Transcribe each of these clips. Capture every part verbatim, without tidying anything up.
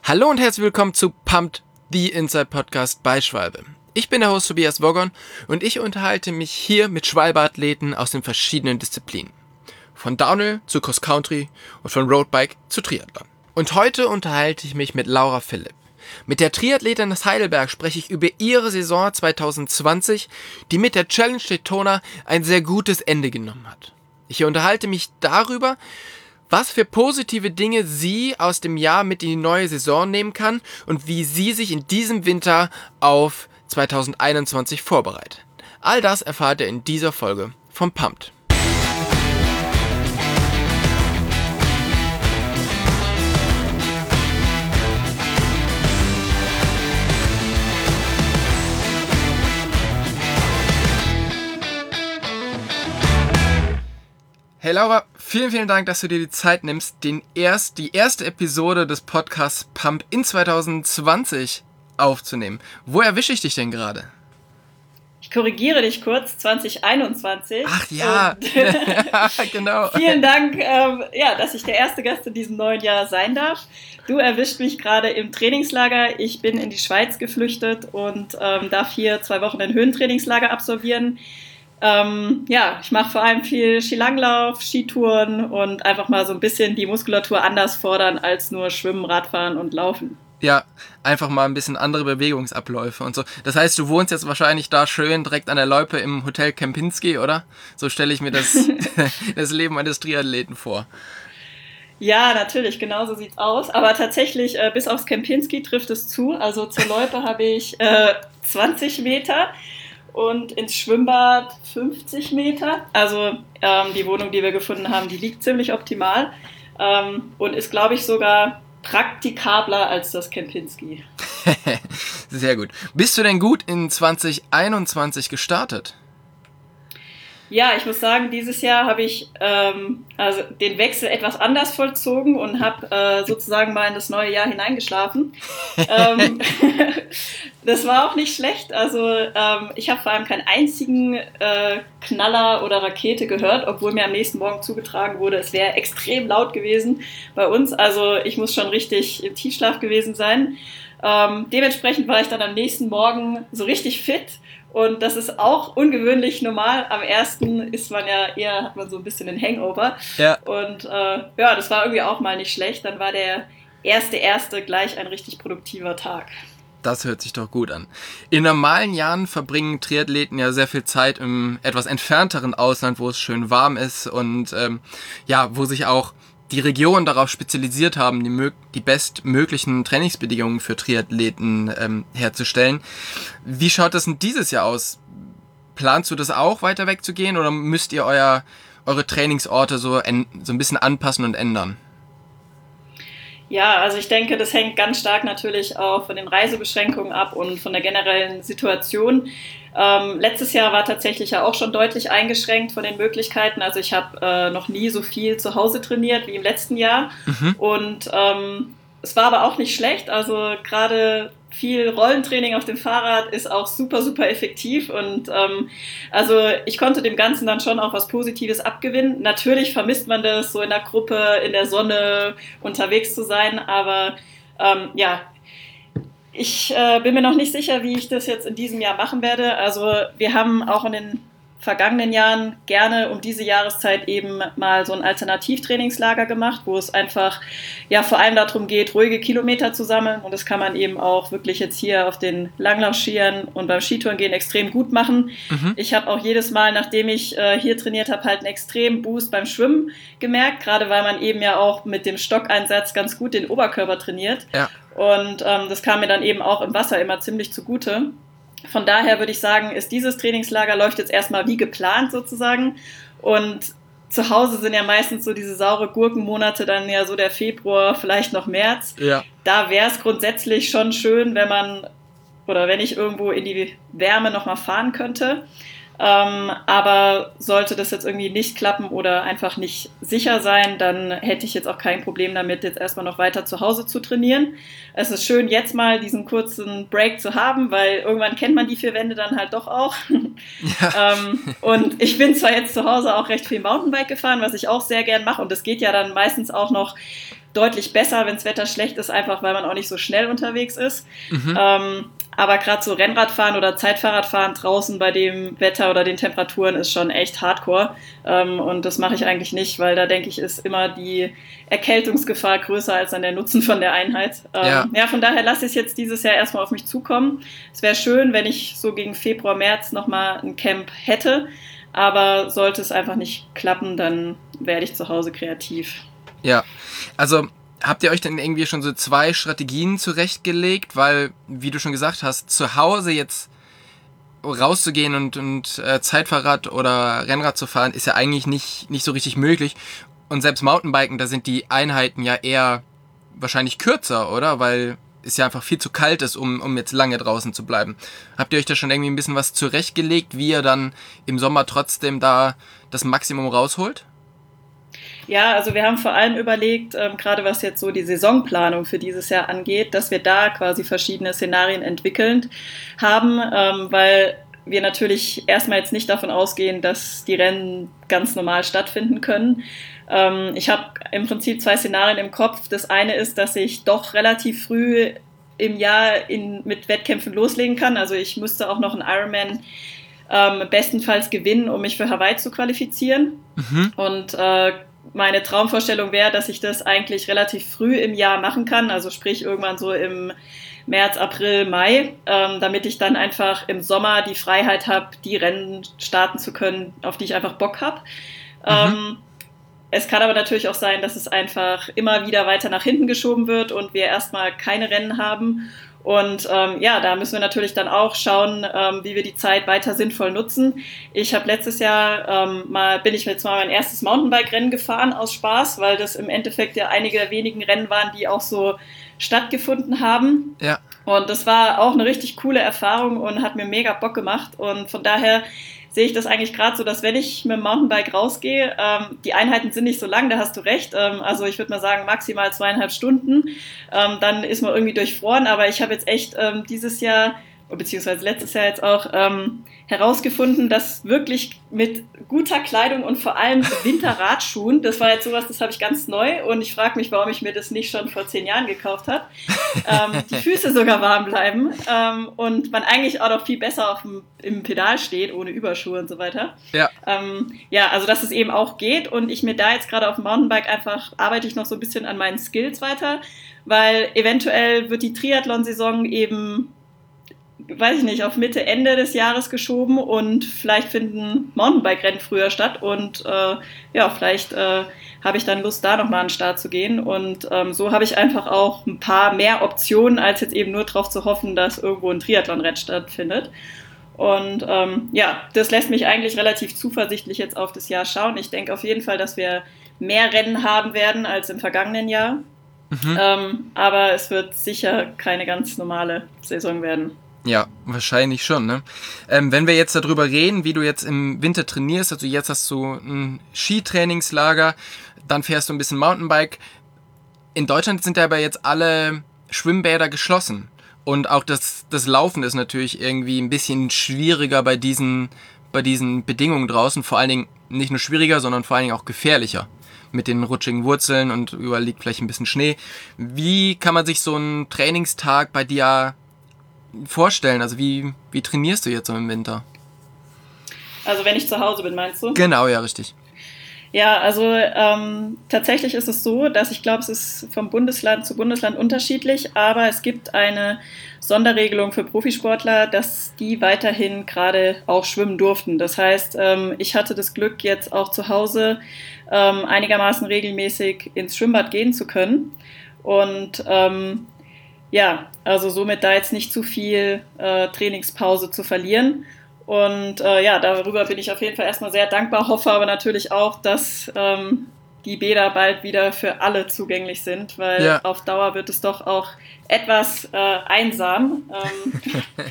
Hallo und herzlich willkommen zu Pumped, the Inside Podcast bei Schwalbe. Ich bin der Host Tobias Woggon und ich unterhalte mich hier mit Schwalbe-Athleten aus den verschiedenen Disziplinen. Von Downhill zu Cross Country und von Roadbike zu Triathlon. Und heute unterhalte ich mich mit Laura Philipp. Mit der Triathletin aus Heidelberg spreche ich über ihre Saison zwanzig zwanzig, die mit der Challenge Daytona ein sehr gutes Ende genommen hat. Ich unterhalte mich darüber, was für positive Dinge sie aus dem Jahr mit in die neue Saison nehmen kann und wie sie sich in diesem Winter auf zwanzig einundzwanzig vorbereitet. All das erfahrt ihr in dieser Folge von Pumped. Hey Laura, vielen, vielen Dank, dass du dir die Zeit nimmst, den erst, die erste Episode des Podcasts Pump in zwanzig zwanzig aufzunehmen. Wo erwische ich dich denn gerade? Ich korrigiere dich kurz, zwanzig einundzwanzig. Ach ja, genau. Vielen Dank, ähm, ja, dass ich der erste Gast in diesem neuen Jahr sein darf. Du erwischt mich gerade im Trainingslager. Ich bin in die Schweiz geflüchtet und ähm, darf hier zwei Wochen ein Höhentrainingslager absolvieren. Ähm, ja, ich mache vor allem viel Skilanglauf, Skitouren und einfach mal so ein bisschen die Muskulatur anders fordern als nur Schwimmen, Radfahren und Laufen. Ja, einfach mal ein bisschen andere Bewegungsabläufe und so. Das heißt, du wohnst jetzt wahrscheinlich da schön direkt an der Loipe im Hotel Kempinski, oder? So stelle ich mir das, das Leben eines Triathleten vor. Ja, natürlich, genau so sieht's aus. Aber tatsächlich, äh, bis aufs Kempinski trifft es zu. Also zur Loipe habe ich äh, zwanzig Meter. Und ins Schwimmbad fünfzig Meter. Also ähm, die Wohnung, die wir gefunden haben, die liegt ziemlich optimal ähm, und ist, glaube ich, sogar praktikabler als das Kempinski. Sehr gut. Bist du denn gut in zwanzig einundzwanzig gestartet? Ja, ich muss sagen, dieses Jahr habe ich ähm, also den Wechsel etwas anders vollzogen und habe äh, sozusagen mal in das neue Jahr hineingeschlafen. ähm, das war auch nicht schlecht. Also ähm, ich habe vor allem keinen einzigen äh, Knaller oder Rakete gehört, obwohl mir am nächsten Morgen zugetragen wurde, es wäre extrem laut gewesen bei uns. Also ich muss schon richtig im Tiefschlaf gewesen sein. Ähm, dementsprechend war ich dann am nächsten Morgen so richtig fit. Und das ist auch ungewöhnlich normal. Am ersten ist man ja eher, hat man so ein bisschen den Hangover. Ja. Und äh, ja, das war irgendwie auch mal nicht schlecht. Dann war der erste erste gleich ein richtig produktiver Tag. Das hört sich doch gut an. In normalen Jahren verbringen Triathleten ja sehr viel Zeit im etwas entfernteren Ausland, wo es schön warm ist und ähm, ja, wo sich auch die Regionen darauf spezialisiert haben, die, mög- die bestmöglichen Trainingsbedingungen für Triathleten ähm, herzustellen. Wie schaut das denn dieses Jahr aus? Planst du das auch, weiter wegzugehen oder müsst ihr euer, eure Trainingsorte so, en- so ein bisschen anpassen und ändern? Ja, also ich denke, das hängt ganz stark natürlich auch von den Reisebeschränkungen ab und von der generellen Situation. Ähm, letztes Jahr war tatsächlich ja auch schon deutlich eingeschränkt von den Möglichkeiten. Also ich habe äh, noch nie so viel zu Hause trainiert wie im letzten Jahr. Mhm. Und ähm, es war aber auch nicht schlecht. Also gerade viel Rollentraining auf dem Fahrrad ist auch super, super effektiv. Und ähm, also ich konnte dem Ganzen dann schon auch was Positives abgewinnen. Natürlich vermisst man das, so in der Gruppe, in der Sonne unterwegs zu sein. Aber ähm, ja, ich äh, bin mir noch nicht sicher, wie ich das jetzt in diesem Jahr machen werde. Also wir haben auch in den vergangenen Jahren gerne um diese Jahreszeit eben mal so ein Alternativtrainingslager gemacht, wo es einfach ja vor allem darum geht, ruhige Kilometer zu sammeln. Und das kann man eben auch wirklich jetzt hier auf den Langlaufskiern und beim Skitourengehen extrem gut machen. Mhm. Ich habe auch jedes Mal, nachdem ich äh, hier trainiert habe, halt einen extremen Boost beim Schwimmen gemerkt, gerade weil man eben ja auch mit dem Stockeinsatz ganz gut den Oberkörper trainiert. Ja. Und ähm, das kam mir dann eben auch im Wasser immer ziemlich zugute. Von daher würde ich sagen, ist dieses Trainingslager läuft jetzt erstmal wie geplant sozusagen. Und zu Hause sind ja meistens so diese saure Gurkenmonate, dann ja so der Februar, vielleicht noch März. Ja. Da wäre es grundsätzlich schon schön, wenn man oder wenn ich irgendwo in die Wärme nochmal fahren könnte. Ähm, aber sollte das jetzt irgendwie nicht klappen oder einfach nicht sicher sein, dann hätte ich jetzt auch kein Problem damit, jetzt erstmal noch weiter zu Hause zu trainieren. Es ist schön, jetzt mal diesen kurzen Break zu haben, weil irgendwann kennt man die vier Wände dann halt doch auch. Ja. ähm, und ich bin zwar jetzt zu Hause auch recht viel Mountainbike gefahren, was ich auch sehr gern mache, und das geht ja dann meistens auch noch deutlich besser, wenn das Wetter schlecht ist, einfach weil man auch nicht so schnell unterwegs ist. Mhm. Ähm, aber gerade so Rennradfahren oder Zeitfahrradfahren draußen bei dem Wetter oder den Temperaturen ist schon echt hardcore. Ähm, und das mache ich eigentlich nicht, weil da denke ich, ist immer die Erkältungsgefahr größer als dann der Nutzen von der Einheit. Ähm, Ja. ja, von daher lasse ich es jetzt dieses Jahr erstmal auf mich zukommen. Es wäre schön, wenn ich so gegen Februar, März nochmal ein Camp hätte. Aber sollte es einfach nicht klappen, dann werde ich zu Hause kreativ. Ja, also habt ihr euch denn irgendwie schon so zwei Strategien zurechtgelegt? Weil, wie du schon gesagt hast, zu Hause jetzt rauszugehen und, und äh, Zeitfahrrad oder Rennrad zu fahren, ist ja eigentlich nicht, nicht so richtig möglich. Und selbst Mountainbiken, da sind die Einheiten ja eher wahrscheinlich kürzer, oder? Weil es ja einfach viel zu kalt ist, um, um jetzt lange draußen zu bleiben. Habt ihr euch da schon irgendwie ein bisschen was zurechtgelegt, wie ihr dann im Sommer trotzdem da das Maximum rausholt? Ja, also wir haben vor allem überlegt, ähm, gerade was jetzt so die Saisonplanung für dieses Jahr angeht, dass wir da quasi verschiedene Szenarien entwickelt haben, ähm, weil wir natürlich erstmal jetzt nicht davon ausgehen, dass die Rennen ganz normal stattfinden können. Ähm, ich habe im Prinzip zwei Szenarien im Kopf. Das eine ist, dass ich doch relativ früh im Jahr in, mit Wettkämpfen loslegen kann. Also ich müsste auch noch einen Ironman ähm, bestenfalls gewinnen, um mich für Hawaii zu qualifizieren. Mhm. Und äh, meine Traumvorstellung wäre, dass ich das eigentlich relativ früh im Jahr machen kann, also sprich irgendwann so im März, April, Mai, ähm, damit ich dann einfach im Sommer die Freiheit habe, die Rennen starten zu können, auf die ich einfach Bock habe. Mhm. Ähm, es kann aber natürlich auch sein, dass es einfach immer wieder weiter nach hinten geschoben wird und wir erstmal keine Rennen haben. Und ähm, ja, da müssen wir natürlich dann auch schauen, ähm, wie wir die Zeit weiter sinnvoll nutzen. Ich habe letztes Jahr ähm, mal, bin ich jetzt mal mein erstes Mountainbike-Rennen gefahren aus Spaß, weil das im Endeffekt ja einige der wenigen Rennen waren, die auch so stattgefunden haben. Ja. Und das war auch eine richtig coole Erfahrung und hat mir mega Bock gemacht. Und von daher sehe ich das eigentlich gerade so, dass wenn ich mit dem Mountainbike rausgehe, ähm, die Einheiten sind nicht so lang, da hast du recht. Ähm, also ich würde mal sagen maximal zweieinhalb Stunden. Ähm, dann ist man irgendwie durchfroren. Aber ich habe jetzt echt ähm, dieses Jahr, beziehungsweise letztes Jahr jetzt auch, ähm, herausgefunden, dass wirklich mit guter Kleidung und vor allem Winterradschuhen, das war jetzt sowas, das habe ich ganz neu und ich frage mich, warum ich mir das nicht schon vor zehn Jahren gekauft habe, ähm, die Füße sogar warm bleiben ähm, und man eigentlich auch noch viel besser auf dem, im Pedal steht, ohne Überschuhe und so weiter. Ja. Ähm, ja, also dass es eben auch geht und ich mir da jetzt gerade auf dem Mountainbike einfach, arbeite ich noch so ein bisschen an meinen Skills weiter, weil eventuell wird die Triathlon-Saison eben, weiß ich nicht, auf Mitte, Ende des Jahres geschoben und vielleicht finden Mountainbike-Rennen früher statt und äh, ja, vielleicht äh, habe ich dann Lust, da nochmal an den Start zu gehen und ähm, so habe ich einfach auch ein paar mehr Optionen, als jetzt eben nur darauf zu hoffen, dass irgendwo ein Triathlon-Rennen stattfindet. Und ähm, ja, das lässt mich eigentlich relativ zuversichtlich jetzt auf das Jahr schauen. Ich denke auf jeden Fall, dass wir mehr Rennen haben werden als im vergangenen Jahr, Mhm. ähm, aber es wird sicher keine ganz normale Saison werden. Ja, wahrscheinlich schon, ne? Ähm, wenn wir jetzt darüber reden, wie du jetzt im Winter trainierst, also jetzt hast du ein Skitrainingslager, dann fährst du ein bisschen Mountainbike. In Deutschland sind aber jetzt alle Schwimmbäder geschlossen. Und auch das, das Laufen ist natürlich irgendwie ein bisschen schwieriger bei diesen, bei diesen Bedingungen draußen. Vor allen Dingen nicht nur schwieriger, sondern vor allen Dingen auch gefährlicher. Mit den rutschigen Wurzeln und überall liegt vielleicht ein bisschen Schnee. Wie kann man sich so einen Trainingstag bei dir vorstellen? Also wie, wie trainierst du jetzt so im Winter? Also wenn ich zu Hause bin, meinst du? Genau, ja, richtig. Ja, also ähm, tatsächlich ist es so, dass ich glaube, es ist vom Bundesland zu Bundesland unterschiedlich, aber es gibt eine Sonderregelung für Profisportler, dass die weiterhin gerade auch schwimmen durften. Das heißt, ähm, ich hatte das Glück, jetzt auch zu Hause ähm, einigermaßen regelmäßig ins Schwimmbad gehen zu können und ähm, ja, also somit da jetzt nicht zu viel äh, Trainingspause zu verlieren. Und äh, ja, darüber bin ich auf jeden Fall erstmal sehr dankbar, hoffe aber natürlich auch, dass ähm, die Bäder bald wieder für alle zugänglich sind, weil Ja. auf Dauer wird es doch auch etwas äh, einsam. Ähm,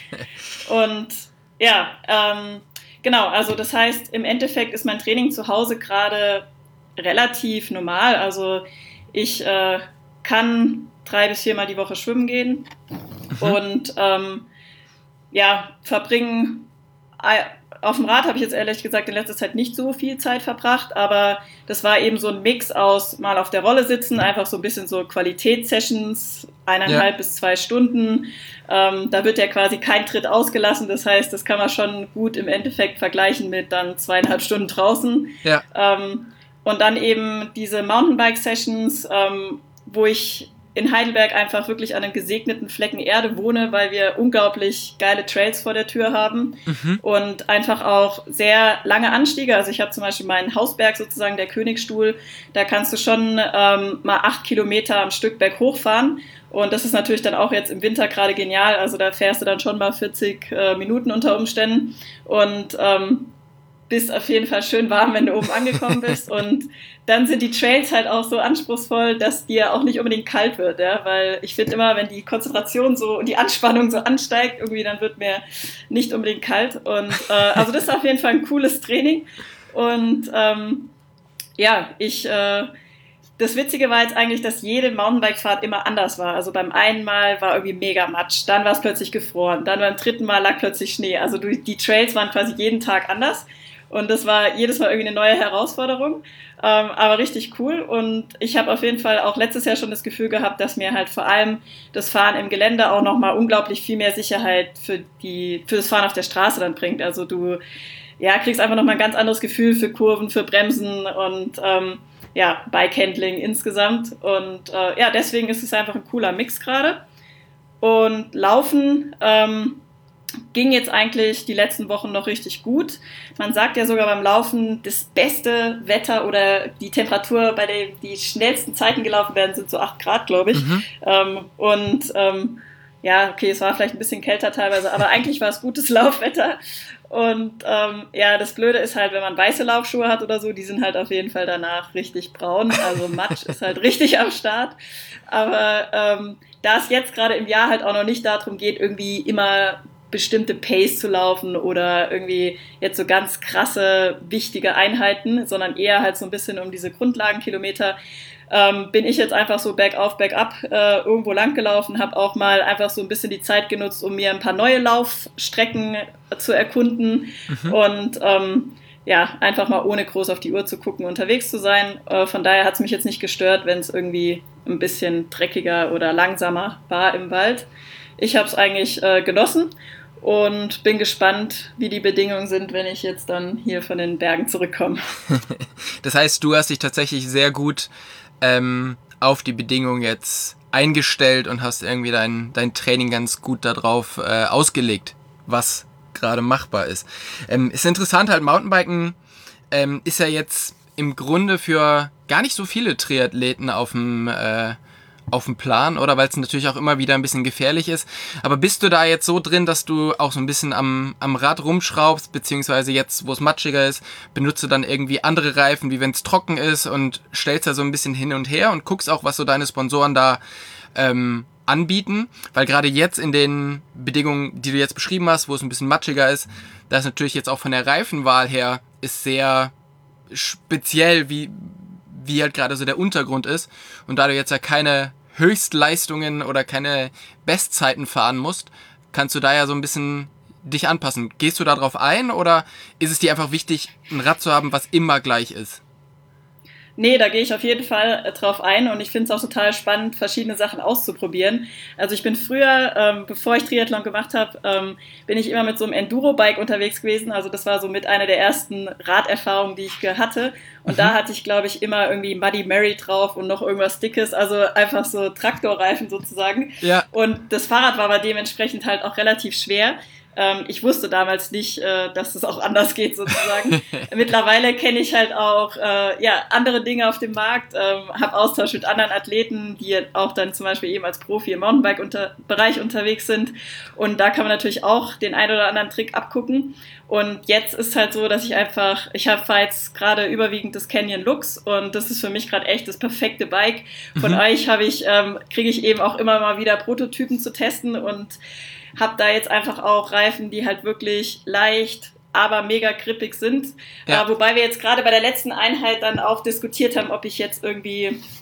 und ja, ähm, genau, also das heißt, im Endeffekt ist mein Training zu Hause gerade relativ normal. Also ich äh, kann drei bis viermal die Woche schwimmen gehen Mhm. und ähm, ja, verbringen auf dem Rad habe ich jetzt ehrlich gesagt in letzter Zeit nicht so viel Zeit verbracht, aber das war eben so ein Mix aus mal auf der Rolle sitzen, einfach so ein bisschen so Qualitätssessions, eineinhalb ja. bis zwei Stunden. Ähm, da wird ja quasi kein Tritt ausgelassen, das heißt, das kann man schon gut im Endeffekt vergleichen mit dann zweieinhalb Stunden draußen. Ja. Ähm, und dann eben diese Mountainbike-Sessions, ähm, wo ich in Heidelberg einfach wirklich an einem gesegneten Flecken Erde wohne, weil wir unglaublich geile Trails vor der Tür haben mhm. und einfach auch sehr lange Anstiege. Also ich habe zum Beispiel meinen Hausberg sozusagen, der Königsstuhl, da kannst du schon ähm, mal acht Kilometer am Stück berghoch fahren und das ist natürlich dann auch jetzt im Winter gerade genial. Also da fährst du dann schon mal vierzig äh, Minuten unter Umständen und ähm, bist auf jeden Fall schön warm, wenn du oben angekommen bist und dann sind die Trails halt auch so anspruchsvoll, dass dir auch nicht unbedingt kalt wird, ja, weil ich finde immer, wenn die Konzentration so und die Anspannung so ansteigt, irgendwie dann wird mir nicht unbedingt kalt und äh, also das ist auf jeden Fall ein cooles Training und ähm, ja, ich äh, das Witzige war jetzt eigentlich, dass jede Mountainbike-Fahrt immer anders war. Also beim einen Mal war irgendwie mega Matsch, dann war es plötzlich gefroren, dann beim dritten Mal lag plötzlich Schnee. Also die Trails waren quasi jeden Tag anders. Und das war jedes Mal irgendwie eine neue Herausforderung, ähm, aber richtig cool. Und ich habe auf jeden Fall auch letztes Jahr schon das Gefühl gehabt, dass mir halt vor allem das Fahren im Gelände auch nochmal unglaublich viel mehr Sicherheit für die für das Fahren auf der Straße dann bringt. Also du ja, kriegst einfach nochmal ein ganz anderes Gefühl für Kurven, für Bremsen und ähm, ja, Bike-Handling insgesamt. Und äh, ja, deswegen ist es einfach ein cooler Mix gerade. Und Laufen ähm, ging jetzt eigentlich die letzten Wochen noch richtig gut. Man sagt ja sogar beim Laufen, das beste Wetter oder die Temperatur, bei der die schnellsten Zeiten gelaufen werden, sind so acht Grad, glaube ich. Mhm. Ähm, und ähm, ja, okay, es war vielleicht ein bisschen kälter teilweise, aber eigentlich war es gutes Laufwetter. Und ähm, ja, das Blöde ist halt, wenn man weiße Laufschuhe hat oder so, die sind halt auf jeden Fall danach richtig braun. Also Matsch ist halt richtig am Start. Aber ähm, da es jetzt gerade im Jahr halt auch noch nicht darum geht, irgendwie immer bestimmte Pace zu laufen oder irgendwie jetzt so ganz krasse, wichtige Einheiten, sondern eher halt so ein bisschen um diese Grundlagenkilometer, ähm, bin ich jetzt einfach so bergauf, bergab äh, irgendwo lang gelaufen, habe auch mal einfach so ein bisschen die Zeit genutzt, um mir ein paar neue Laufstrecken zu erkunden mhm. und ähm, ja, einfach mal ohne groß auf die Uhr zu gucken, unterwegs zu sein. Äh, von daher hat es mich jetzt nicht gestört, wenn es irgendwie ein bisschen dreckiger oder langsamer war im Wald. Ich habe es eigentlich äh, genossen und bin gespannt, wie die Bedingungen sind, wenn ich jetzt dann hier von den Bergen zurückkomme. Das heißt, du hast dich tatsächlich sehr gut ähm, auf die Bedingungen jetzt eingestellt und hast irgendwie dein, dein Training ganz gut darauf äh, ausgelegt, was gerade machbar ist. Ähm, ist interessant, halt Mountainbiken ähm, ist ja jetzt im Grunde für gar nicht so viele Triathleten auf dem äh, auf dem Plan, oder? Weil es natürlich auch immer wieder ein bisschen gefährlich ist. Aber bist du da jetzt so drin, dass du auch so ein bisschen am, am Rad rumschraubst, beziehungsweise jetzt, wo es matschiger ist, benutzt du dann irgendwie andere Reifen, wie wenn es trocken ist und stellst da so ein bisschen hin und her und guckst auch, was so deine Sponsoren da ähm, anbieten? Weil gerade jetzt in den Bedingungen, die du jetzt beschrieben hast, wo es ein bisschen matschiger ist, da ist natürlich jetzt auch von der Reifenwahl her ist sehr speziell, wie wie halt gerade so der Untergrund ist. Und da du jetzt ja keine Höchstleistungen oder keine Bestzeiten fahren musst, kannst du da ja so ein bisschen dich anpassen. Gehst du da drauf ein oder ist es dir einfach wichtig, ein Rad zu haben, was immer gleich ist? Nee, da gehe ich auf jeden Fall äh, drauf ein und ich finde es auch total spannend, verschiedene Sachen auszuprobieren. Also ich bin früher, ähm, bevor ich Triathlon gemacht habe, ähm, bin ich immer mit so einem Enduro-Bike unterwegs gewesen. Also das war so mit einer der ersten Raderfahrungen, die ich hatte. Und mhm. da hatte ich, glaube ich, immer irgendwie Muddy Mary drauf und noch irgendwas Dickes, also einfach so Traktorreifen sozusagen. Ja. Und das Fahrrad war aber dementsprechend halt auch relativ schwer. Ich wusste damals nicht, dass es auch anders geht sozusagen. Mittlerweile kenne ich halt auch äh, ja, andere Dinge auf dem Markt, ähm, habe Austausch mit anderen Athleten, die auch dann zum Beispiel eben als Profi im Mountainbike-Bereich unterwegs sind. Und da kann man natürlich auch den einen oder anderen Trick abgucken. Und jetzt ist halt so, dass ich einfach, ich habe jetzt gerade überwiegend das Canyon Lux und das ist für mich gerade echt das perfekte Bike. Von mhm. euch habe ich, ähm, kriege ich eben auch immer mal wieder Prototypen zu testen und habe da jetzt einfach auch Reifen, die halt wirklich leicht, aber mega grippig sind. Ja. Äh, wobei wir jetzt gerade bei der letzten Einheit dann auch diskutiert haben, ob ich jetzt irgendwie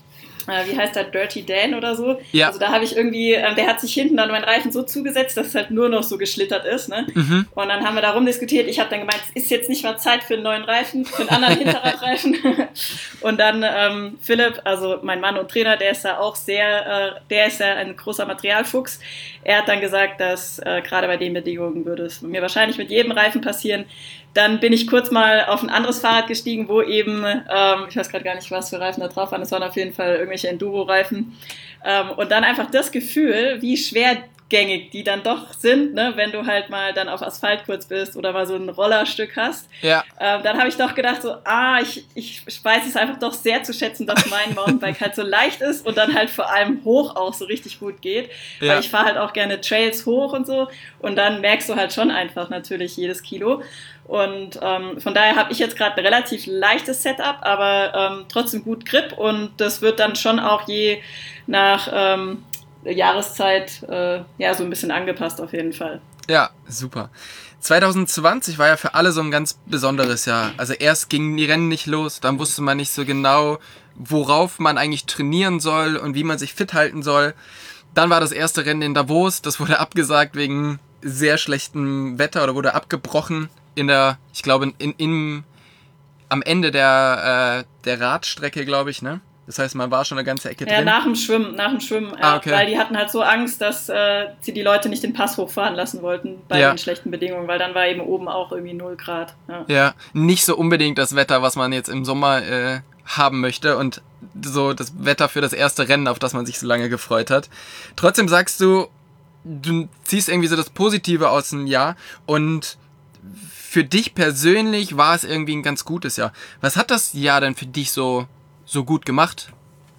äh, wie heißt der, Dirty Dan oder so. Ja. Also da habe ich irgendwie, äh, der hat sich hinten dann meinen Reifen so zugesetzt, dass es halt nur noch so geschlittert ist. Ne? Mhm. Und dann haben wir da rumdiskutiert. Ich habe dann gemeint, es ist jetzt nicht mal Zeit für einen neuen Reifen, für einen anderen Hinterradreifen. Und dann ähm, Philipp, also mein Mann und Trainer, der ist ja auch sehr, äh, der ist ja ein großer Materialfuchs. Er hat dann gesagt, dass äh, gerade bei den Bedingungen würde es mir wahrscheinlich mit jedem Reifen passieren. Dann bin ich kurz mal auf ein anderes Fahrrad gestiegen, wo eben, ähm, ich weiß gerade gar nicht, was für Reifen da drauf waren, es waren auf jeden Fall irgendwelche Enduro-Reifen. Ähm, und dann einfach das Gefühl, wie schwergängig die dann doch sind, ne, wenn du halt mal dann auf Asphalt kurz bist oder mal so ein Rollerstück hast. Ja. Ähm, dann habe ich doch gedacht, so, ah, ich, ich weiß es einfach doch sehr zu schätzen, dass mein Mountainbike halt so leicht ist und dann halt vor allem hoch auch so richtig gut geht. Ja. Weil ich fahre halt auch gerne Trails hoch und so und dann merkst du halt schon einfach natürlich jedes Kilo. Und ähm, von daher habe ich jetzt gerade ein relativ leichtes Setup, aber ähm, trotzdem gut Grip und das wird dann schon auch je nach ähm, Jahreszeit äh, ja so ein bisschen angepasst auf jeden Fall. Ja, super. zwanzig zwanzig war ja für alle so ein ganz besonderes Jahr. Also erst gingen die Rennen nicht los, dann wusste man nicht so genau, worauf man eigentlich trainieren soll und wie man sich fit halten soll. Dann war das erste Rennen in Davos, das wurde abgesagt wegen sehr schlechtem Wetter oder wurde abgebrochen. In der, ich glaube, in, in, am Ende der, äh, der Radstrecke, glaube ich, ne? Das heißt, man war schon eine ganze Ecke ja, drin. Ja, nach dem Schwimmen, nach dem Schwimmen, ja, ah, okay. Weil die hatten halt so Angst, dass äh, sie die Leute nicht den Pass hochfahren lassen wollten bei ja. den schlechten Bedingungen, weil dann war eben oben auch irgendwie null Grad. Ja. ja, nicht so unbedingt das Wetter, was man jetzt im Sommer äh, haben möchte und so das Wetter für das erste Rennen, auf das man sich so lange gefreut hat. Trotzdem sagst du, du ziehst irgendwie so das Positive aus dem Jahr und für dich persönlich war es irgendwie ein ganz gutes Jahr. Was hat das Jahr denn für dich so, so gut gemacht?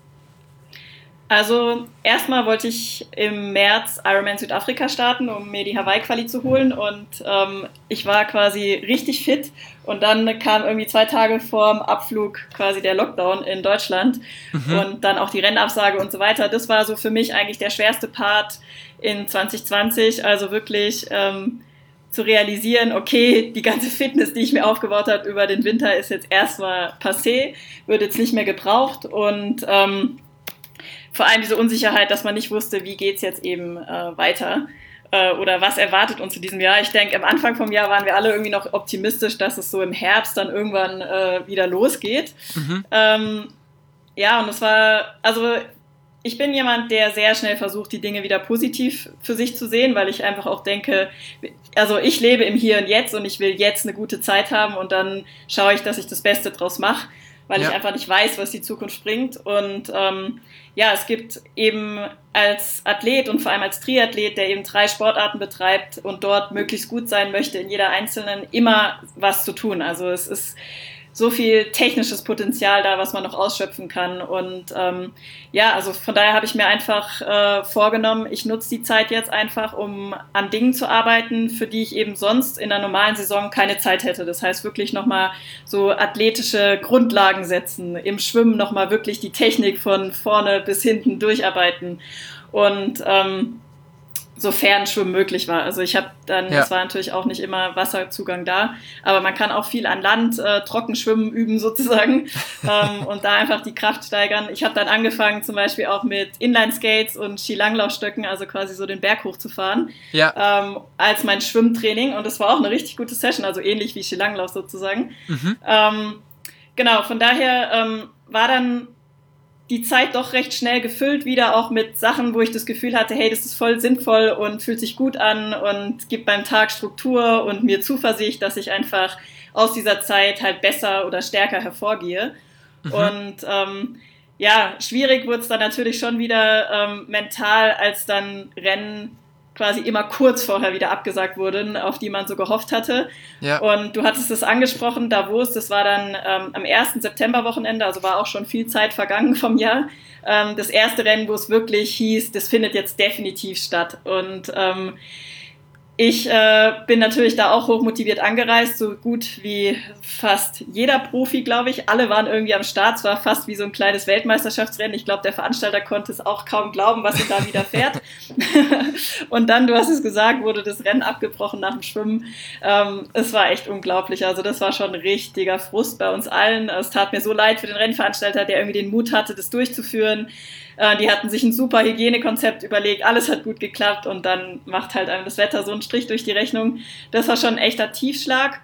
Also erstmal wollte ich im März Ironman Südafrika starten, um mir die Hawaii-Quali zu holen und ähm, ich war quasi richtig fit und dann kam irgendwie zwei Tage vorm Abflug quasi der Lockdown in Deutschland mhm. und dann auch die Rennabsage und so weiter. Das war so für mich eigentlich der schwerste Part in zwanzig zwanzig, also wirklich ähm, zu realisieren, okay, die ganze Fitness, die ich mir aufgebaut habe über den Winter, ist jetzt erstmal passé, wird jetzt nicht mehr gebraucht und ähm, vor allem diese Unsicherheit, dass man nicht wusste, wie geht's jetzt eben äh, weiter äh, oder was erwartet uns in diesem Jahr. Ich denke, am Anfang vom Jahr waren wir alle irgendwie noch optimistisch, dass es so im Herbst dann irgendwann äh, wieder losgeht. Mhm. Ähm, ja, und es war, also ich bin jemand, der sehr schnell versucht, die Dinge wieder positiv für sich zu sehen, weil ich einfach auch denke, also ich lebe im Hier und Jetzt und ich will jetzt eine gute Zeit haben und dann schaue ich, dass ich das Beste draus mache, weil ja. ich einfach nicht weiß, was die Zukunft bringt. Und ähm, ja, es gibt eben als Athlet und vor allem als Triathlet, der eben drei Sportarten betreibt und dort möglichst gut sein möchte, in jeder einzelnen immer was zu tun. Also es ist so viel technisches Potenzial da, was man noch ausschöpfen kann. Und ähm, ja, also von daher habe ich mir einfach äh, vorgenommen, ich nutze die Zeit jetzt einfach, um an Dingen zu arbeiten, für die ich eben sonst in der normalen Saison keine Zeit hätte. Das heißt wirklich nochmal so athletische Grundlagen setzen, im Schwimmen nochmal wirklich die Technik von vorne bis hinten durcharbeiten. Und ähm, sofern Schwimmen möglich war. Also ich habe dann, ja. es war natürlich auch nicht immer Wasserzugang da, aber man kann auch viel an Land äh, trocken schwimmen üben sozusagen ähm, und da einfach die Kraft steigern. Ich habe dann angefangen zum Beispiel auch mit Inline-Skates und Skilanglaufstöcken, also quasi so den Berg hochzufahren, ja. ähm, als mein Schwimmtraining und das war auch eine richtig gute Session, also ähnlich wie Skilanglauf sozusagen. Mhm. Ähm, genau, von daher ähm, war dann die Zeit doch recht schnell gefüllt, wieder auch mit Sachen, wo ich das Gefühl hatte, hey, das ist voll sinnvoll und fühlt sich gut an und gibt beim Tag Struktur und mir Zuversicht, dass ich einfach aus dieser Zeit halt besser oder stärker hervorgehe. Mhm. Und ähm, ja, schwierig wurde es dann natürlich schon wieder ähm, mental, als dann Rennen quasi immer kurz vorher wieder abgesagt wurden, auf die man so gehofft hatte. Ja. Und du hattest es angesprochen, Davos, das war dann ähm, am ersten Septemberwochenende, also war auch schon viel Zeit vergangen vom Jahr. Ähm, das erste Rennen, wo es wirklich hieß, das findet jetzt definitiv statt. Und ähm, Ich äh, bin natürlich da auch hochmotiviert angereist, so gut wie fast jeder Profi, glaube ich. Alle waren irgendwie am Start, es war fast wie so ein kleines Weltmeisterschaftsrennen. Ich glaube, der Veranstalter konnte es auch kaum glauben, was ihm da widerfährt. Und dann, du hast es gesagt, wurde das Rennen abgebrochen nach dem Schwimmen. Ähm, es war echt unglaublich, also das war schon ein richtiger Frust bei uns allen. Es tat mir so leid für den Rennveranstalter, der irgendwie den Mut hatte, das durchzuführen. Die hatten sich ein super Hygienekonzept überlegt, alles hat gut geklappt und dann macht halt einem das Wetter so einen Strich durch die Rechnung. Das war schon ein echter Tiefschlag,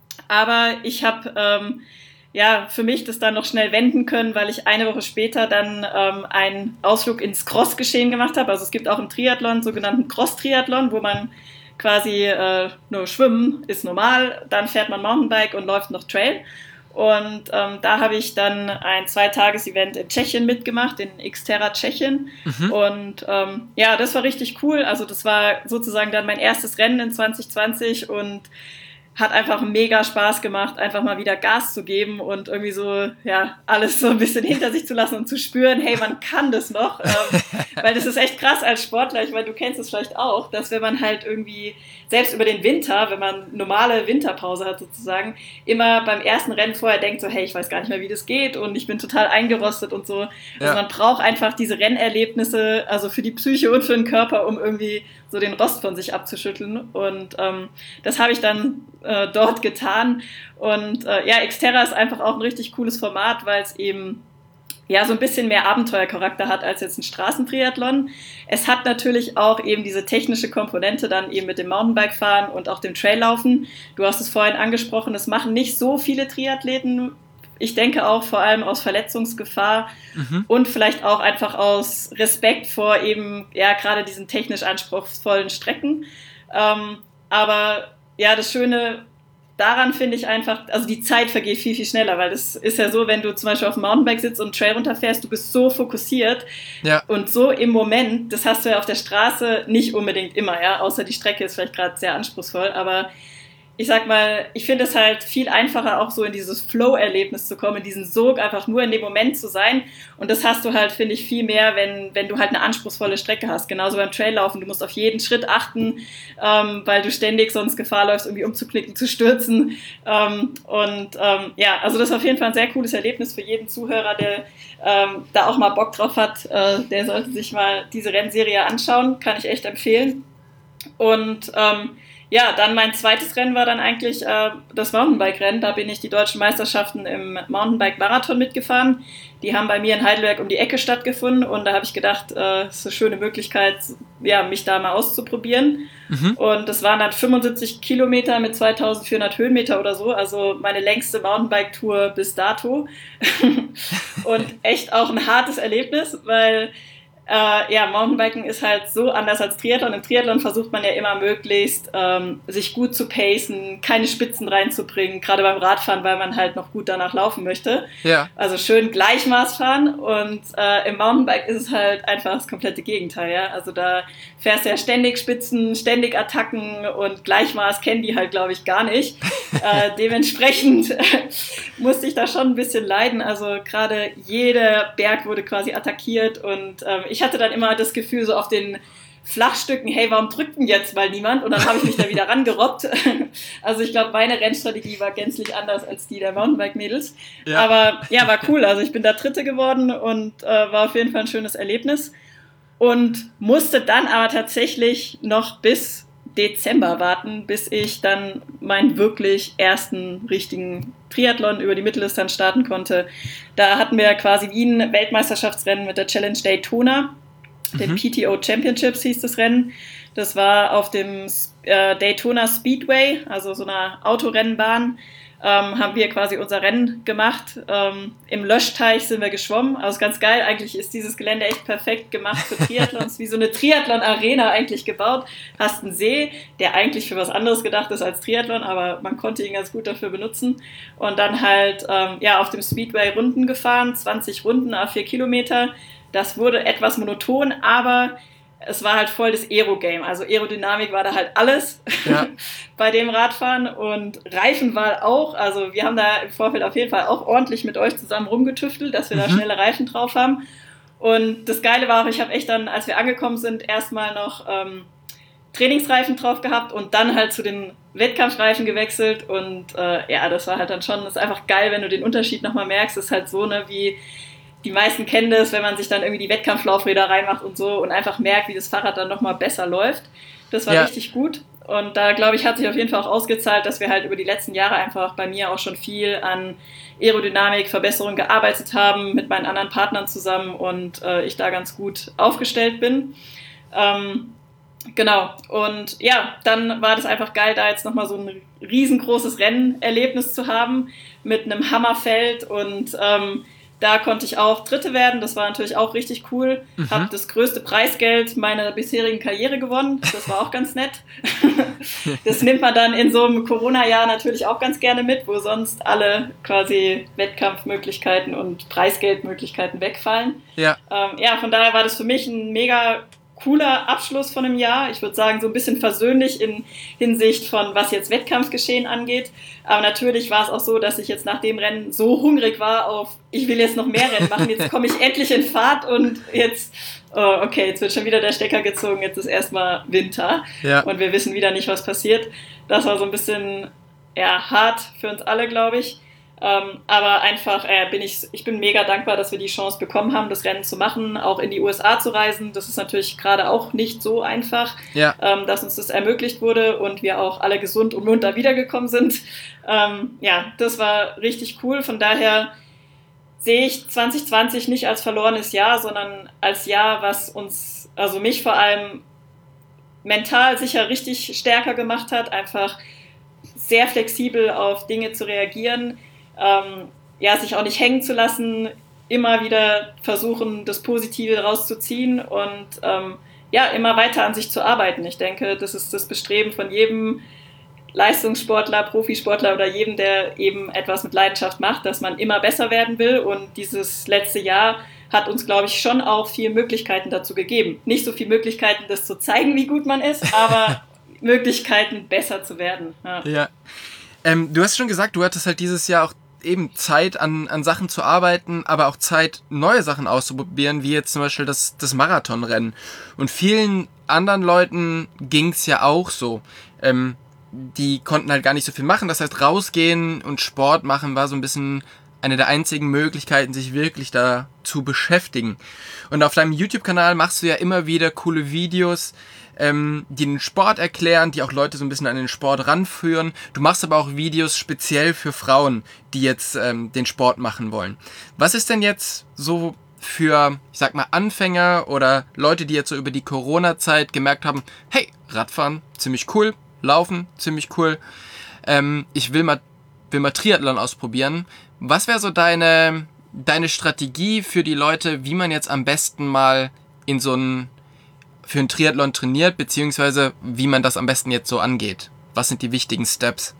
aber ich habe ähm, ja für mich das dann noch schnell wenden können, weil ich eine Woche später dann ähm, einen Ausflug ins Cross-Geschehen gemacht habe. Also es gibt auch im Triathlon sogenannten Cross-Triathlon, wo man quasi äh, nur schwimmen ist normal, dann fährt man Mountainbike und läuft noch Trail. Und ähm, da habe ich dann ein Zweitages-Event in Tschechien mitgemacht, in Xterra Tschechien. Mhm. Und ähm, ja, das war richtig cool. Also das war sozusagen dann mein erstes Rennen in zwanzig zwanzig und hat einfach mega Spaß gemacht, einfach mal wieder Gas zu geben und irgendwie so, ja, alles so ein bisschen hinter sich zu lassen und zu spüren, hey, man kann das noch. Ähm, weil das ist echt krass als Sportler, ich meine, du kennst es vielleicht auch, dass wenn man halt irgendwie, selbst über den Winter, wenn man normale Winterpause hat sozusagen, immer beim ersten Rennen vorher denkt so, hey, ich weiß gar nicht mehr, wie das geht und ich bin total eingerostet und so. Also ja. Man braucht einfach diese Rennerlebnisse, also für die Psyche und für den Körper, um irgendwie so den Rost von sich abzuschütteln. Und ähm, das habe ich dann äh, dort getan. Und äh, ja, Xterra ist einfach auch ein richtig cooles Format, weil es eben ja so ein bisschen mehr Abenteuercharakter hat als jetzt ein Straßentriathlon. Es hat natürlich auch eben diese technische Komponente dann eben mit dem Mountainbike-Fahren und auch dem Traillaufen. Du hast es vorhin angesprochen, es machen nicht so viele Triathleten. Ich denke auch vor allem aus Verletzungsgefahr mhm. und vielleicht auch einfach aus Respekt vor eben, ja, gerade diesen technisch anspruchsvollen Strecken. Ähm, aber ja, das Schöne daran finde ich einfach, also die Zeit vergeht viel, viel schneller, weil das ist ja so, wenn du zum Beispiel auf dem Mountainbike sitzt und einen Trail runterfährst, du bist so fokussiert ja. und so im Moment, das hast du ja auf der Straße nicht unbedingt immer, ja, außer die Strecke ist vielleicht gerade sehr anspruchsvoll, aber ich sag mal, ich finde es halt viel einfacher, auch so in dieses Flow-Erlebnis zu kommen, in diesen Sog, einfach nur in dem Moment zu sein. Und das hast du halt, finde ich, viel mehr, wenn, wenn du halt eine anspruchsvolle Strecke hast. Genauso beim Traillaufen. Du musst auf jeden Schritt achten, ähm, weil du ständig sonst Gefahr läufst, irgendwie umzuklicken, zu stürzen. Ähm, und ähm, ja, also das ist auf jeden Fall ein sehr cooles Erlebnis für jeden Zuhörer, der ähm, da auch mal Bock drauf hat. Äh, der sollte sich mal diese Rennserie anschauen. Kann ich echt empfehlen. Und ähm, ja, dann mein zweites Rennen war dann eigentlich äh, das Mountainbike-Rennen. Da bin ich die deutschen Meisterschaften im Mountainbike-Marathon mitgefahren. Die haben bei mir in Heidelberg um die Ecke stattgefunden und da habe ich gedacht, äh, es ist eine schöne Möglichkeit, ja, mich da mal auszuprobieren. Mhm. Und das waren dann fünfundsiebzig Kilometer mit zweitausendvierhundert Höhenmeter oder so, also meine längste Mountainbike-Tour bis dato. Und echt auch ein hartes Erlebnis, weil Äh, ja, Mountainbiken ist halt so anders als Triathlon. Im Triathlon versucht man ja immer möglichst, ähm, sich gut zu pacen, keine Spitzen reinzubringen, gerade beim Radfahren, weil man halt noch gut danach laufen möchte. Ja. Also schön Gleichmaß fahren und äh, im Mountainbike ist es halt einfach das komplette Gegenteil. Ja? Also da fährst du ja ständig Spitzen, ständig Attacken und Gleichmaß kennen die halt, glaube ich, gar nicht. äh, dementsprechend musste ich da schon ein bisschen leiden. Also gerade jeder Berg wurde quasi attackiert und ähm, ich hatte dann immer das Gefühl, so auf den Flachstücken, hey, warum drückt denn jetzt mal niemand? Und dann habe ich mich da wieder rangerobbt. Also ich glaube, meine Rennstrategie war gänzlich anders als die der Mountainbike-Mädels. Ja. Aber ja, war cool. Also ich bin da Dritte geworden und äh, war auf jeden Fall ein schönes Erlebnis. Und musste dann aber tatsächlich noch bis Dezember warten, bis ich dann meinen wirklich ersten richtigen Triathlon über die Mitteldistanz starten konnte. Da hatten wir quasi wie ein Weltmeisterschaftsrennen mit der Challenge Daytona. Mhm. Den P T O Championships hieß das Rennen. Das war auf dem äh, Daytona Speedway, also so einer Autorennbahn. Ähm, haben wir quasi unser Rennen gemacht. Ähm, im Löschteich sind wir geschwommen. Also ganz geil. Eigentlich ist dieses Gelände echt perfekt gemacht für Triathlons. Wie so eine Triathlon-Arena eigentlich gebaut. Hast einen See, der eigentlich für was anderes gedacht ist als Triathlon, aber man konnte ihn ganz gut dafür benutzen. Und dann halt ähm, ja auf dem Speedway Runden gefahren. zwanzig Runden, à vier Kilometer. Das wurde etwas monoton, aber es war halt voll das Aero-Game, also Aerodynamik war da halt alles ja. bei dem Radfahren und Reifenwahl auch, also wir haben da im Vorfeld auf jeden Fall auch ordentlich mit euch zusammen rumgetüftelt, dass wir mhm. da schnelle Reifen drauf haben und das Geile war auch, ich habe echt dann, als wir angekommen sind, erstmal noch ähm, Trainingsreifen drauf gehabt und dann halt zu den Wettkampfreifen gewechselt und äh, ja, das war halt dann schon, das ist einfach geil, wenn du den Unterschied nochmal merkst, das ist halt so, ne, wie die meisten kennen das, wenn man sich dann irgendwie die Wettkampflaufräder reinmacht und so und einfach merkt, wie das Fahrrad dann nochmal besser läuft. Das war ja. richtig gut und da, glaube ich, hat sich auf jeden Fall auch ausgezahlt, dass wir halt über die letzten Jahre einfach bei mir auch schon viel an Aerodynamik, Verbesserung gearbeitet haben mit meinen anderen Partnern zusammen und äh, ich da ganz gut aufgestellt bin. Ähm, genau, und ja, dann war das einfach geil, da jetzt nochmal so ein riesengroßes Rennerlebnis zu haben mit einem Hammerfeld und ähm, da konnte ich auch Dritte werden, das war natürlich auch richtig cool. Mhm. Habe das größte Preisgeld meiner bisherigen Karriere gewonnen, das war auch ganz nett. Das nimmt man dann in so einem Corona-Jahr natürlich auch ganz gerne mit, wo sonst alle quasi Wettkampfmöglichkeiten und Preisgeldmöglichkeiten wegfallen. Ja, ähm, ja, von daher war das für mich ein mega cooler Abschluss von einem Jahr. Ich würde sagen, so ein bisschen versöhnlich in Hinsicht von, was jetzt Wettkampfgeschehen angeht. Aber natürlich war es auch so, dass ich jetzt nach dem Rennen so hungrig war auf, ich will jetzt noch mehr Rennen machen, jetzt komme ich endlich in Fahrt und jetzt, oh, okay, jetzt wird schon wieder der Stecker gezogen, jetzt ist erstmal Winter ja. und wir wissen wieder nicht, was passiert. Das war so ein bisschen ja, hart für uns alle, glaube ich. Ähm, aber einfach äh, bin ich, ich bin mega dankbar, dass wir die Chance bekommen haben, das Rennen zu machen, auch in die U S A zu reisen. Das ist natürlich gerade auch nicht so einfach, ja. ähm, dass uns das ermöglicht wurde und wir auch alle gesund und munter wiedergekommen sind. Ähm, ja, das war richtig cool. Von daher sehe ich zwanzig zwanzig nicht als verlorenes Jahr, sondern als Jahr, was uns, also mich vor allem mental sicher richtig stärker gemacht hat, einfach sehr flexibel auf Dinge zu reagieren, Ähm, ja, sich auch nicht hängen zu lassen, immer wieder versuchen, das Positive rauszuziehen und ähm, ja, immer weiter an sich zu arbeiten. Ich denke, das ist das Bestreben von jedem Leistungssportler, Profisportler oder jedem, der eben etwas mit Leidenschaft macht, dass man immer besser werden will und dieses letzte Jahr hat uns, glaube ich, schon auch viele Möglichkeiten dazu gegeben. Nicht so viele Möglichkeiten, das zu zeigen, wie gut man ist, aber Möglichkeiten, besser zu werden. Ja. ja. Ähm, du hast schon gesagt, du hattest halt dieses Jahr auch eben Zeit, an, an Sachen zu arbeiten, aber auch Zeit, neue Sachen auszuprobieren, wie jetzt zum Beispiel das, das Marathonrennen. Und vielen anderen Leuten ging's ja auch so. Ähm, die konnten halt gar nicht so viel machen. Das heißt, rausgehen und Sport machen war so ein bisschen eine der einzigen Möglichkeiten, sich wirklich da zu beschäftigen. Und auf deinem YouTube-Kanal machst du ja immer wieder coole Videos, ähm, die den Sport erklären, die auch Leute so ein bisschen an den Sport ranführen. Du machst aber auch Videos speziell für Frauen, die jetzt ähm, den Sport machen wollen. Was ist denn jetzt so für, ich sag mal, Anfänger oder Leute, die jetzt so über die Corona-Zeit gemerkt haben, hey, Radfahren, ziemlich cool, Laufen, ziemlich cool, ähm, ich will mal, will mal Triathlon ausprobieren. Was wäre so deine, deine Strategie für die Leute, wie man jetzt am besten mal in so einen für einen Triathlon trainiert, beziehungsweise wie man das am besten jetzt so angeht? Was sind die wichtigen Steps?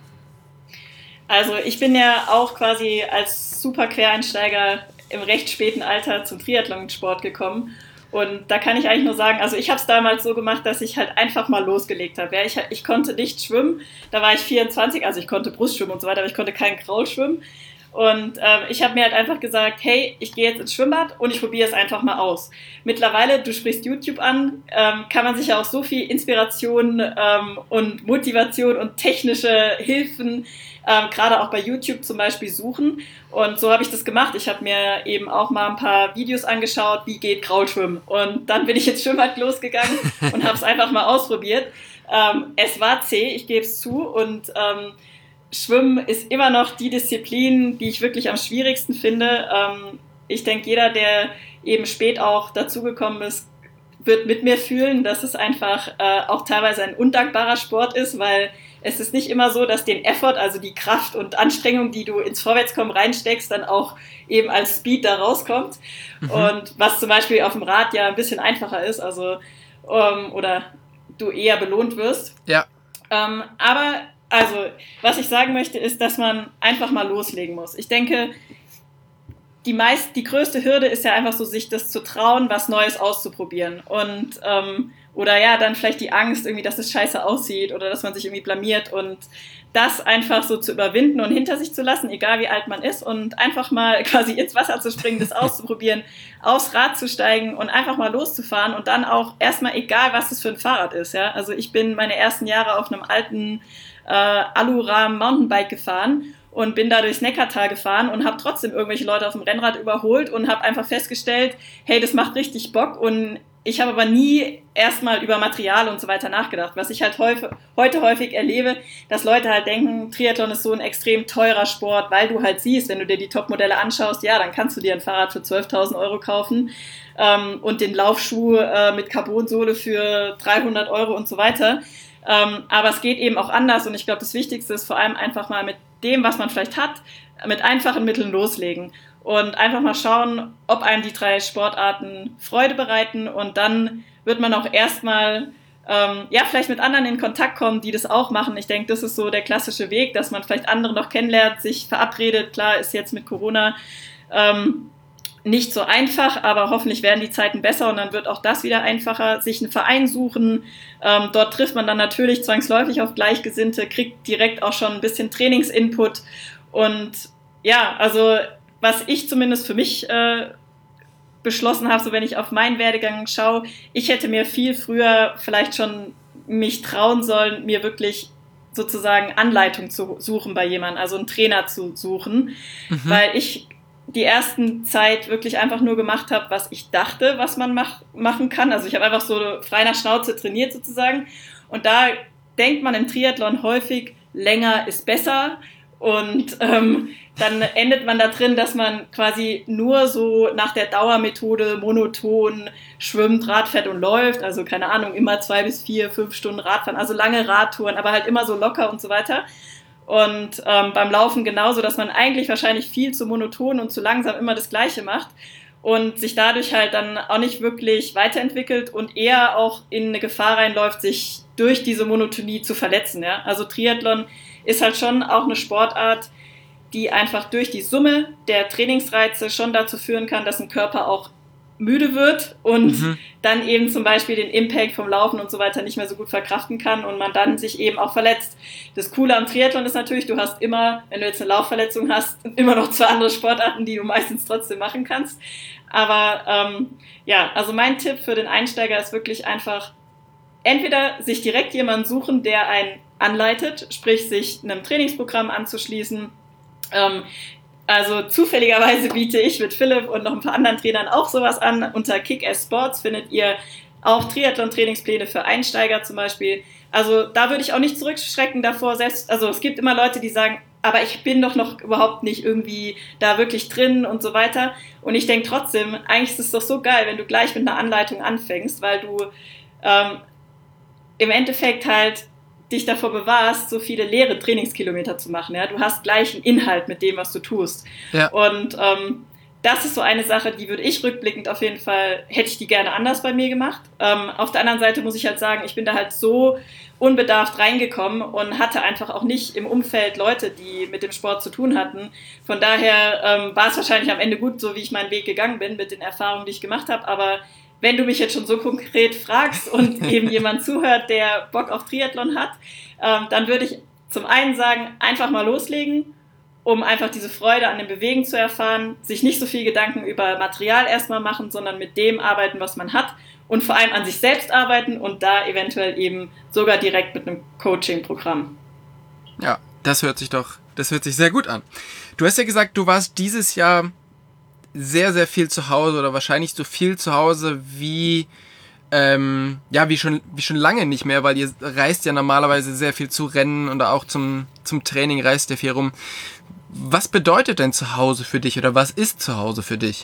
Also ich bin ja auch quasi als super Quereinsteiger im recht späten Alter zum Triathlon-Sport gekommen und da kann ich eigentlich nur sagen, also ich habe es damals so gemacht, dass ich halt einfach mal losgelegt habe. Ja, ich, ich konnte nicht schwimmen, da war ich vierundzwanzig, also ich konnte Brustschwimmen und so weiter, aber ich konnte kein Kraulschwimmen. Und ähm, ich habe mir halt einfach gesagt, hey, ich gehe jetzt ins Schwimmbad und ich probiere es einfach mal aus. Mittlerweile, du sprichst YouTube an, ähm, kann man sich ja auch so viel Inspiration ähm, und Motivation und technische Hilfen ähm, gerade auch bei YouTube zum Beispiel suchen. Und so habe ich das gemacht. Ich habe mir eben auch mal ein paar Videos angeschaut, wie geht Kraulschwimmen. Und dann bin ich ins Schwimmbad losgegangen und habe es einfach mal ausprobiert. Ähm, es war zäh, ich gebe es zu und ähm, Schwimmen ist immer noch die Disziplin, die ich wirklich am schwierigsten finde. Ähm, ich denke, jeder, der eben spät auch dazugekommen ist, wird mit mir fühlen, dass es einfach äh, auch teilweise ein undankbarer Sport ist, weil es ist nicht immer so, dass den Effort, also die Kraft und Anstrengung, die du ins Vorwärtskommen reinsteckst, dann auch eben als Speed da rauskommt. Mhm. Und was zum Beispiel auf dem Rad ja ein bisschen einfacher ist, also ähm, oder du eher belohnt wirst. Ja. Ähm, aber also, was ich sagen möchte, ist, dass man einfach mal loslegen muss. Ich denke, die meist, die größte Hürde ist ja einfach so, sich das zu trauen, was Neues auszuprobieren. Und, ähm, oder ja, dann vielleicht die Angst irgendwie, dass es scheiße aussieht oder dass man sich irgendwie blamiert und das einfach so zu überwinden und hinter sich zu lassen, egal wie alt man ist und einfach mal quasi ins Wasser zu springen, das auszuprobieren, aufs Rad zu steigen und einfach mal loszufahren und dann auch erstmal egal, was das für ein Fahrrad ist, ja. Also ich bin meine ersten Jahre auf einem alten äh, Alurahmen Mountainbike gefahren und bin da durchs Neckartal gefahren und habe trotzdem irgendwelche Leute auf dem Rennrad überholt und habe einfach festgestellt, hey, das macht richtig Bock und ich habe aber nie erstmal über Material und so weiter nachgedacht, was ich halt häufig, heute häufig erlebe, dass Leute halt denken, Triathlon ist so ein extrem teurer Sport, weil du halt siehst, wenn du dir die Top-Modelle anschaust, ja, dann kannst du dir ein Fahrrad für zwölftausend Euro kaufen ähm, und den Laufschuh äh, mit Carbonsohle für dreihundert Euro und so weiter. Ähm, aber es geht eben auch anders und ich glaube, das Wichtigste ist vor allem einfach mal mit dem, was man vielleicht hat, mit einfachen Mitteln loslegen. Und einfach mal schauen, ob einem die drei Sportarten Freude bereiten und dann wird man auch erstmal ähm, ja, vielleicht mit anderen in Kontakt kommen, die das auch machen. Ich denke, das ist so der klassische Weg, dass man vielleicht andere noch kennenlernt, sich verabredet. Klar, ist jetzt mit Corona ähm, nicht so einfach, aber hoffentlich werden die Zeiten besser und dann wird auch das wieder einfacher. Sich einen Verein suchen, ähm, dort trifft man dann natürlich zwangsläufig auf Gleichgesinnte, kriegt direkt auch schon ein bisschen Trainingsinput und ja, also was ich zumindest für mich äh, beschlossen habe, so wenn ich auf meinen Werdegang schaue, ich hätte mir viel früher vielleicht schon mich trauen sollen, mir wirklich sozusagen Anleitung zu suchen bei jemandem, also einen Trainer zu suchen, mhm. weil ich die ersten Zeit wirklich einfach nur gemacht habe, was ich dachte, was man mach, machen kann. Also ich habe einfach so frei nach Schnauze trainiert sozusagen und da denkt man im Triathlon häufig, länger ist besser. Und ähm, dann endet man da drin, dass man quasi nur so nach der Dauermethode monoton schwimmt, Radfährt und läuft. Also keine Ahnung, immer zwei bis vier, fünf Stunden Radfahren, also lange Radtouren, aber halt immer so locker und so weiter. Und ähm, beim Laufen genauso, dass man eigentlich wahrscheinlich viel zu monoton und zu langsam immer das Gleiche macht und sich dadurch halt dann auch nicht wirklich weiterentwickelt und eher auch in eine Gefahr reinläuft, sich durch diese Monotonie zu verletzen. Ja? Also Triathlon ist halt schon auch eine Sportart, die einfach durch die Summe der Trainingsreize schon dazu führen kann, dass ein Körper auch müde wird und mhm. dann eben zum Beispiel den Impact vom Laufen und so weiter nicht mehr so gut verkraften kann und man dann sich eben auch verletzt. Das Coole am Triathlon ist natürlich, du hast immer, wenn du jetzt eine Laufverletzung hast, immer noch zwei andere Sportarten, die du meistens trotzdem machen kannst. Aber ähm, ja, also mein Tipp für den Einsteiger ist wirklich einfach, entweder sich direkt jemanden suchen, der einen anleitet, sprich sich einem Trainingsprogramm anzuschließen. Ähm, also zufälligerweise biete ich mit Philipp und noch ein paar anderen Trainern auch sowas an. Unter Kick-Ass Sports findet ihr auch Triathlon-Trainingspläne für Einsteiger zum Beispiel. Also da würde ich auch nicht zurückschrecken davor. Selbst, also es gibt immer Leute, die sagen, aber ich bin doch noch überhaupt nicht irgendwie da wirklich drin und so weiter. Und ich denke trotzdem, eigentlich ist es doch so geil, wenn du gleich mit einer Anleitung anfängst, weil du ähm, im Endeffekt halt dich davor bewahrst, so viele leere Trainingskilometer zu machen. Ja? Du hast gleich einen Inhalt mit dem, was du tust. Ja. Und ähm, das ist so eine Sache, die würde ich rückblickend auf jeden Fall, hätte ich die gerne anders bei mir gemacht. Ähm, auf der anderen Seite muss ich halt sagen, ich bin da halt so unbedarft reingekommen und hatte einfach auch nicht im Umfeld Leute, die mit dem Sport zu tun hatten. Von daher ähm, war es wahrscheinlich am Ende gut, so wie ich meinen Weg gegangen bin mit den Erfahrungen, die ich gemacht habe, aber wenn du mich jetzt schon so konkret fragst und eben jemand zuhört, der Bock auf Triathlon hat, ähm, dann würde ich zum einen sagen, einfach mal loslegen, um einfach diese Freude an dem Bewegen zu erfahren, sich nicht so viel Gedanken über Material erstmal machen, sondern mit dem arbeiten, was man hat und vor allem an sich selbst arbeiten und da eventuell eben sogar direkt mit einem Coaching-Programm. Ja, das hört sich doch, das hört sich sehr gut an. Du hast ja gesagt, du warst dieses Jahr sehr, sehr viel zu Hause oder wahrscheinlich so viel zu Hause wie, ähm, ja, wie schon, wie schon lange nicht mehr, weil ihr reist ja normalerweise sehr viel zu Rennen und auch zum, zum Training reist ihr viel rum. Was bedeutet denn zu Hause für dich oder was ist zu Hause für dich?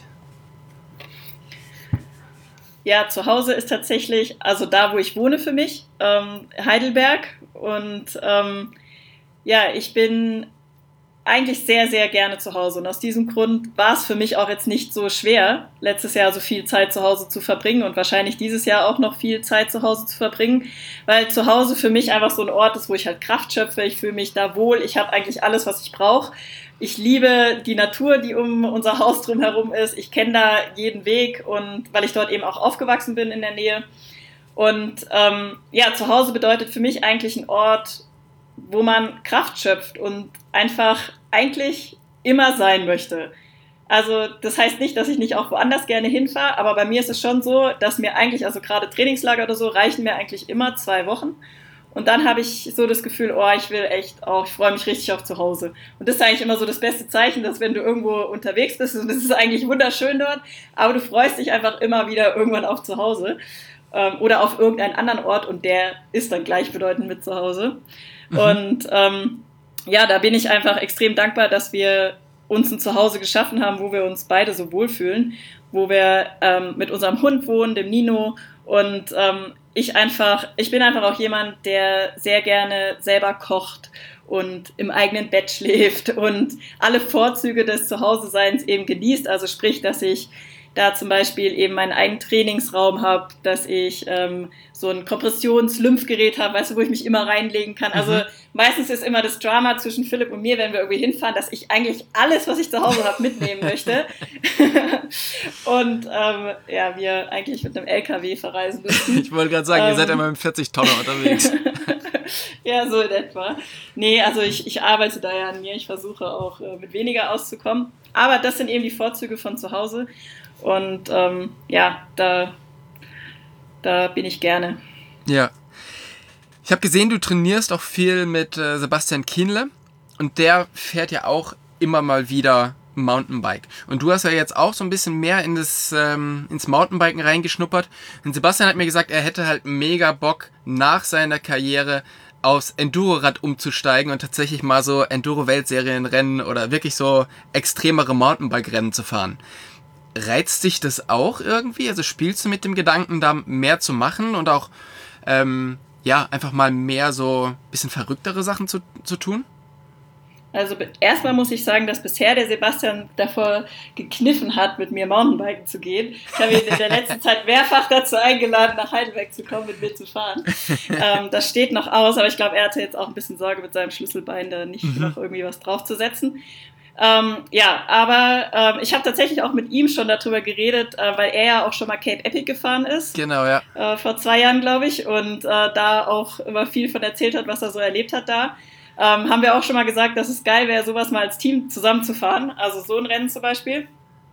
Ja, zu Hause ist tatsächlich, also da, wo ich wohne für mich, ähm, Heidelberg und ähm, ja, ich bin eigentlich sehr, sehr gerne zu Hause. Und aus diesem Grund war es für mich auch jetzt nicht so schwer, letztes Jahr so viel Zeit zu Hause zu verbringen und wahrscheinlich dieses Jahr auch noch viel Zeit zu Hause zu verbringen, weil zu Hause für mich einfach so ein Ort ist, wo ich halt Kraft schöpfe. Ich fühle mich da wohl. Ich habe eigentlich alles, was ich brauche. ich liebe die Natur, die um unser Haus drumherum ist. Ich kenne da jeden Weg und weil ich dort eben auch aufgewachsen bin in der Nähe. Und ähm, ja, zu Hause bedeutet für mich eigentlich ein Ort, wo man Kraft schöpft und einfach eigentlich immer sein möchte. Also das heißt nicht, dass ich nicht auch woanders gerne hinfahre, aber bei mir ist es schon so, dass mir eigentlich, also gerade Trainingslager oder so, reichen mir eigentlich immer zwei Wochen. Und dann habe ich so das Gefühl, oh, ich will echt auch, ich freue mich richtig auf zu Hause. Und das ist eigentlich immer so das beste Zeichen, dass wenn du irgendwo unterwegs bist, und das ist eigentlich wunderschön dort, aber du freust dich einfach immer wieder irgendwann auf zu Hause ähm, oder auf irgendeinen anderen Ort und der ist dann gleichbedeutend mit zu Hause. Mhm. Und ähm, ja, da bin ich einfach extrem dankbar, dass wir uns ein Zuhause geschaffen haben, wo wir uns beide so wohlfühlen, wo wir ähm, mit unserem Hund wohnen, dem Nino, und ähm, ich einfach, ich bin einfach auch jemand, der sehr gerne selber kocht und im eigenen Bett schläft und alle Vorzüge des Zuhause-Seins eben genießt, also sprich, dass ich da zum Beispiel eben meinen eigenen Trainingsraum habe, dass ich ähm, so ein Kompressions-Lymphgerät habe, weißt du, wo ich mich immer reinlegen kann. Also mhm. meistens ist immer das Drama zwischen Philipp und mir, wenn wir irgendwie hinfahren, dass ich eigentlich alles, was ich zu Hause habe, mitnehmen möchte. Und ähm, ja, wir eigentlich mit einem L K W verreisen müssen. Ich wollte gerade sagen, ähm, ihr seid immer mit vierzig Tonner unterwegs. Ja, so in etwa. Nee, also ich, ich arbeite da ja an mir. Ich versuche auch äh, mit weniger auszukommen. Aber das sind eben die Vorzüge von zu Hause. Und ähm, ja, da, da bin ich gerne. Ja. Ich habe gesehen, du trainierst auch viel mit äh, Sebastian Kienle und der fährt ja auch immer mal wieder Mountainbike. Und du hast ja jetzt auch so ein bisschen mehr in das, ähm, ins Mountainbiken reingeschnuppert. Und Sebastian hat mir gesagt, er hätte halt mega Bock, nach seiner Karriere aufs Enduro-Rad umzusteigen und tatsächlich mal so Enduro-Weltserienrennen oder wirklich so extremere Mountainbike-Rennen zu fahren. Reizt dich das auch irgendwie? Also spielst du mit dem Gedanken, da mehr zu machen und auch ähm, ja, einfach mal mehr so ein bisschen verrücktere Sachen zu, zu tun? Also erstmal muss ich sagen, dass bisher der Sebastian davor gekniffen hat, mit mir Mountainbiken zu gehen. Ich habe ihn in der letzten Zeit mehrfach dazu eingeladen, nach Heidelberg zu kommen, mit mir zu fahren. Ähm, das steht noch aus, aber ich glaube, er hatte jetzt auch ein bisschen Sorge mit seinem Schlüsselbein, da nicht mhm. noch irgendwie was draufzusetzen. Ähm, ja, aber ähm, ich habe tatsächlich auch mit ihm schon darüber geredet, äh, weil er ja auch schon mal Cape Epic gefahren ist. Genau, ja. Äh, vor zwei Jahren, glaube ich, und äh, da auch immer viel von erzählt hat, was er so erlebt hat da. Ähm, haben wir auch schon mal gesagt, dass es geil wäre, sowas mal als Team zusammenzufahren, also so ein Rennen zum Beispiel.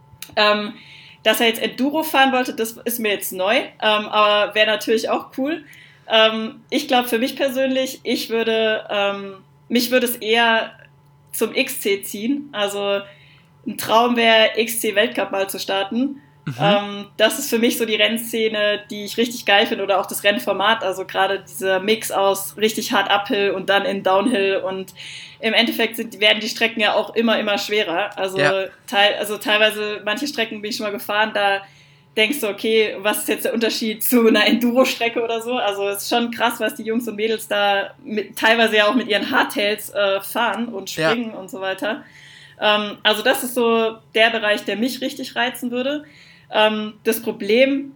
Ähm, dass er jetzt Enduro fahren wollte, das ist mir jetzt neu, ähm, aber wäre natürlich auch cool. Ähm, ich glaube für mich persönlich, ich würde, ähm, mich würde es eher zum X C ziehen, also ein Traum wäre, X C Weltcup mal zu starten. Mhm. Ähm, das ist für mich so die Rennszene, die ich richtig geil finde, oder auch das Rennformat, also gerade dieser Mix aus richtig hart Uphill und dann in Downhill, und im Endeffekt sind, werden die Strecken ja auch immer, immer schwerer, also, ja. teil, also teilweise, manche Strecken bin ich schon mal gefahren, da denkst du, okay, was ist jetzt der Unterschied zu einer Enduro-Strecke oder so, also es ist schon krass, was die Jungs und Mädels da mit, teilweise ja auch mit ihren Hardtails äh, fahren und springen, ja. und so weiter. Ähm, also das ist so der Bereich, der mich richtig reizen würde. Ähm, das Problem,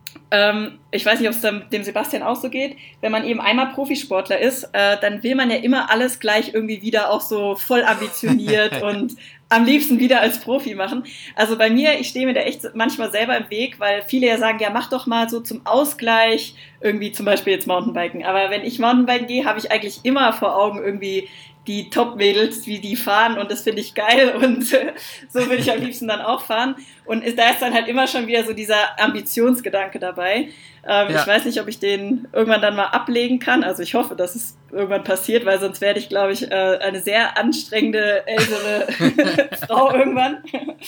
ähm, ich weiß nicht, ob es dem Sebastian auch so geht, wenn man eben einmal Profisportler ist, äh, dann will man ja immer alles gleich irgendwie wieder auch so voll ambitioniert und am liebsten wieder als Profi machen. Also bei mir, ich stehe mir da echt manchmal selber im Weg, weil viele ja sagen, ja, mach doch mal so zum Ausgleich irgendwie zum Beispiel jetzt Mountainbiken. Aber wenn ich Mountainbiken gehe, habe ich eigentlich immer vor Augen irgendwie die Top-Mädels, wie die fahren, und das finde ich geil, und äh, so würde ich am liebsten dann auch fahren. Und ist, da ist dann halt immer schon wieder so dieser Ambitionsgedanke dabei. Ähm, ja. Ich weiß nicht, ob ich den irgendwann dann mal ablegen kann. Also ich hoffe, dass es irgendwann passiert, weil sonst werde ich, glaube ich, äh, eine sehr anstrengende ältere Frau irgendwann.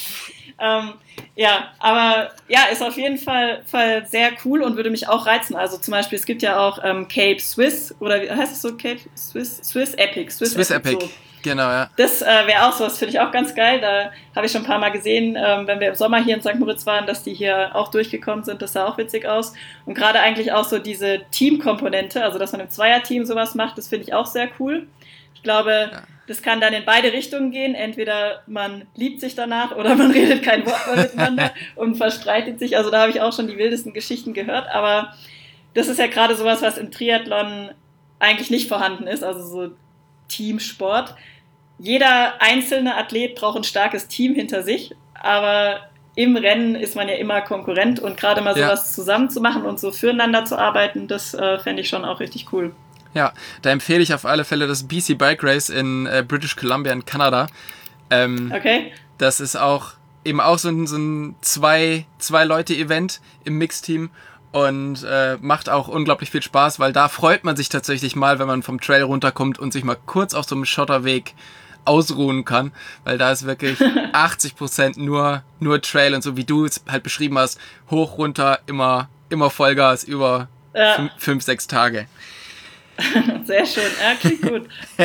ähm, ja, aber ja, ist auf jeden Fall, Fall sehr cool und würde mich auch reizen. Also zum Beispiel, es gibt ja auch ähm, Cape Swiss, oder wie heißt es so? Cape Swiss? Swiss Epic. Swiss, Swiss Epic. Epic. So. Genau, ja. Das äh, wäre auch so, das finde ich auch ganz geil. Da habe ich schon ein paar Mal gesehen, ähm, wenn wir im Sommer hier in Sankt Moritz waren, dass die hier auch durchgekommen sind. Das sah auch witzig aus. Und gerade eigentlich auch so diese Teamkomponente, also dass man im Zweierteam sowas macht, das finde ich auch sehr cool. Ich glaube, ja. das kann dann in beide Richtungen gehen. Entweder man liebt sich danach oder man redet kein Wort mehr miteinander und verstreitet sich. Also da habe ich auch schon die wildesten Geschichten gehört. Aber das ist ja gerade sowas, was im Triathlon eigentlich nicht vorhanden ist, also so Teamsport. jeder einzelne Athlet braucht ein starkes Team hinter sich, aber im Rennen ist man ja immer Konkurrent und gerade mal sowas ja. zusammen zu machen und so füreinander zu arbeiten, das äh, fände ich schon auch richtig cool. Ja, da empfehle ich auf alle Fälle das B C Bike Race in äh, British Columbia in Kanada. Ähm, okay. Das ist auch eben auch so ein, so ein zwei, zwei Leute-Event im Mixteam und äh, macht auch unglaublich viel Spaß, weil da freut man sich tatsächlich mal, wenn man vom Trail runterkommt und sich mal kurz auf so einem Schotterweg ausruhen kann, weil da ist wirklich achtzig Prozent nur, nur Trail und so wie du es halt beschrieben hast, hoch, runter, immer, immer Vollgas über ja. fünf, fünf, sechs Tage. Sehr schön, ja, klingt gut.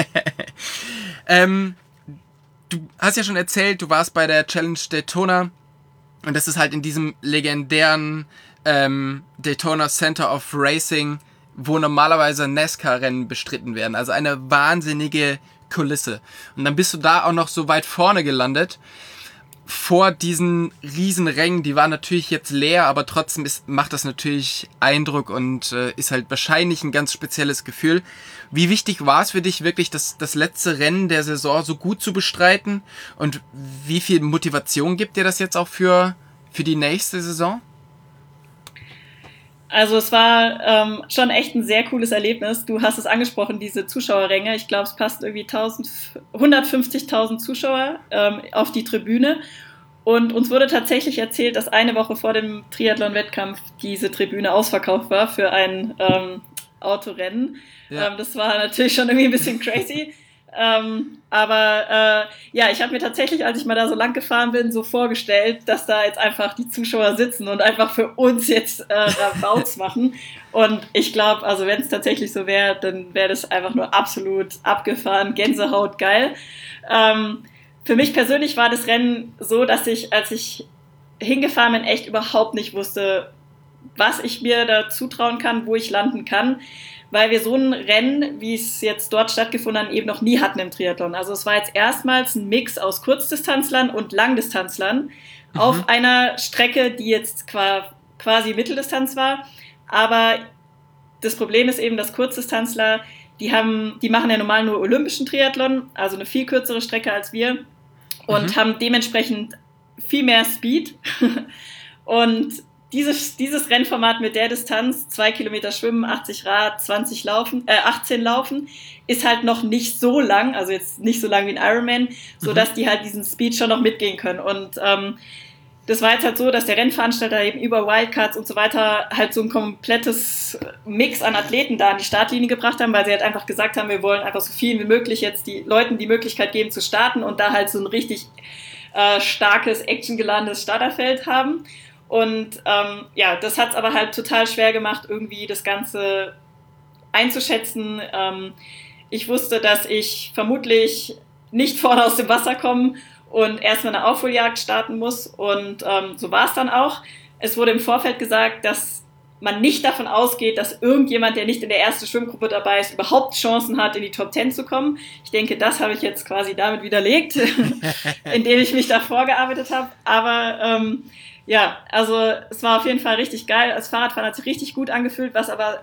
ähm, du hast ja schon erzählt, du warst bei der Challenge Daytona und das ist halt in diesem legendären ähm, Daytona Center of Racing, wo normalerweise NASCAR-Rennen bestritten werden. Also eine wahnsinnige Kulisse. Und dann bist du da auch noch so weit vorne gelandet. Vor diesen riesen Rängen, die waren natürlich jetzt leer, aber trotzdem ist, macht das natürlich Eindruck und äh, ist halt wahrscheinlich ein ganz spezielles Gefühl. Wie wichtig war es für dich wirklich, das, das letzte Rennen der Saison so gut zu bestreiten? Und wie viel Motivation gibt dir das jetzt auch für, für die nächste Saison? Also es war ähm, schon echt ein sehr cooles Erlebnis. Du hast es angesprochen, diese Zuschauerränge. Ich glaube, es passt irgendwie hundertfünfzigtausend Zuschauer ähm, auf die Tribüne. Und uns wurde tatsächlich erzählt, dass eine Woche vor dem Triathlon-Wettkampf diese Tribüne ausverkauft war für ein ähm, Autorennen. Ja. Ähm, das war natürlich schon irgendwie ein bisschen crazy. Ähm, aber äh, ja, ich habe mir tatsächlich, als ich mal da so lang gefahren bin, so vorgestellt, dass da jetzt einfach die Zuschauer sitzen und einfach für uns jetzt äh, Rabauts machen. Und ich glaube, also wenn es tatsächlich so wäre, dann wäre das einfach nur absolut abgefahren, Gänsehaut, geil. Ähm, für mich persönlich war das Rennen so, dass ich, als ich hingefahren bin, echt überhaupt nicht wusste, was ich mir da zutrauen kann, wo ich landen kann. Weil wir so ein Rennen, wie es jetzt dort stattgefunden hat, eben noch nie hatten im Triathlon. Also es war jetzt erstmals ein Mix aus Kurzdistanzlern und Langdistanzlern mhm. auf einer Strecke, die jetzt quasi Mitteldistanz war. Aber das Problem ist eben, dass Kurzdistanzler, die haben, die machen ja normal nur olympischen Triathlon, also eine viel kürzere Strecke als wir und mhm. haben dementsprechend viel mehr Speed. Und Dieses, dieses Rennformat mit der Distanz, zwei Kilometer schwimmen, achtzig Rad, zwanzig laufen, äh, achtzehn laufen, ist halt noch nicht so lang, also jetzt nicht so lang wie ein Ironman, sodass mhm. die halt diesen Speed schon noch mitgehen können. Und ähm, das war jetzt halt so, dass der Rennveranstalter eben über Wildcards und so weiter halt so ein komplettes Mix an Athleten da an die Startlinie gebracht haben, weil sie halt einfach gesagt haben, wir wollen einfach so viel wie möglich jetzt die Leuten die Möglichkeit geben zu starten und da halt so ein richtig äh, starkes, actiongeladenes Starterfeld haben. Und ähm, ja, das hat es aber halt total schwer gemacht, irgendwie das Ganze einzuschätzen. Ähm, ich wusste, dass ich vermutlich nicht vorne aus dem Wasser komme und erstmal eine Aufholjagd starten muss. Und ähm, so war es dann auch. Es wurde im Vorfeld gesagt, dass man nicht davon ausgeht, dass irgendjemand, der nicht in der ersten Schwimmgruppe dabei ist, überhaupt Chancen hat, in die Top Ten zu kommen. Ich denke, das habe ich jetzt quasi damit widerlegt, indem ich mich da vorgearbeitet habe. Aber ähm, ja, also es war auf jeden Fall richtig geil. Das Fahrradfahren hat sich richtig gut angefühlt, was aber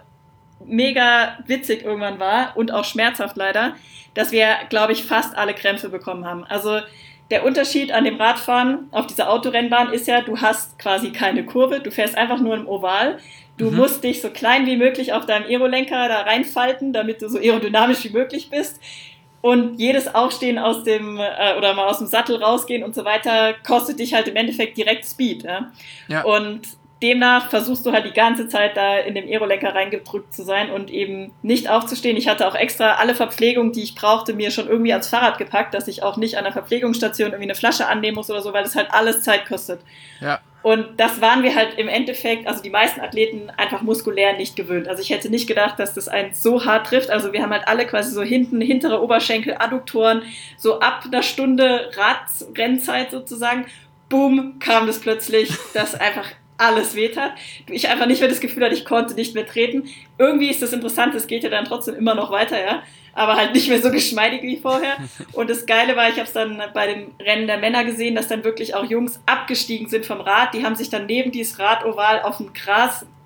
mega witzig irgendwann war und auch schmerzhaft leider, dass wir, glaube ich, fast alle Krämpfe bekommen haben. Also der Unterschied an dem Radfahren auf dieser Autorennbahn ist ja, du hast quasi keine Kurve, du fährst einfach nur im Oval. Du mhm. musst dich so klein wie möglich auf deinem Aerolenker da reinfalten, damit du so aerodynamisch wie möglich bist. Und jedes Aufstehen aus dem, äh, oder mal aus dem Sattel rausgehen und so weiter, kostet dich halt im Endeffekt direkt Speed. Ja? Ja. Und demnach versuchst du halt die ganze Zeit da in dem Aerolenker reingedrückt zu sein und eben nicht aufzustehen. Ich hatte auch extra alle Verpflegung, die ich brauchte, mir schon irgendwie ans Fahrrad gepackt, dass ich auch nicht an der Verpflegungsstation irgendwie eine Flasche annehmen muss oder so, weil das halt alles Zeit kostet. Ja. Und das waren wir halt im Endeffekt, also die meisten Athleten, einfach muskulär nicht gewöhnt. Also ich hätte nicht gedacht, dass das einen so hart trifft. Also wir haben halt alle quasi so hinten, hintere Oberschenkel, Adduktoren, so ab einer Stunde Radrennzeit sozusagen, boom, kam das plötzlich, dass einfach alles weht hat. Ich einfach nicht mehr das Gefühl hatte, ich konnte nicht mehr treten. Irgendwie ist das interessant, es geht ja dann trotzdem immer noch weiter, ja. Aber halt nicht mehr so geschmeidig wie vorher. Und das Geile war, ich habe es dann bei dem Rennen der Männer gesehen, dass dann wirklich auch Jungs abgestiegen sind vom Rad. Die haben sich dann neben dieses Radoval auf dem Gras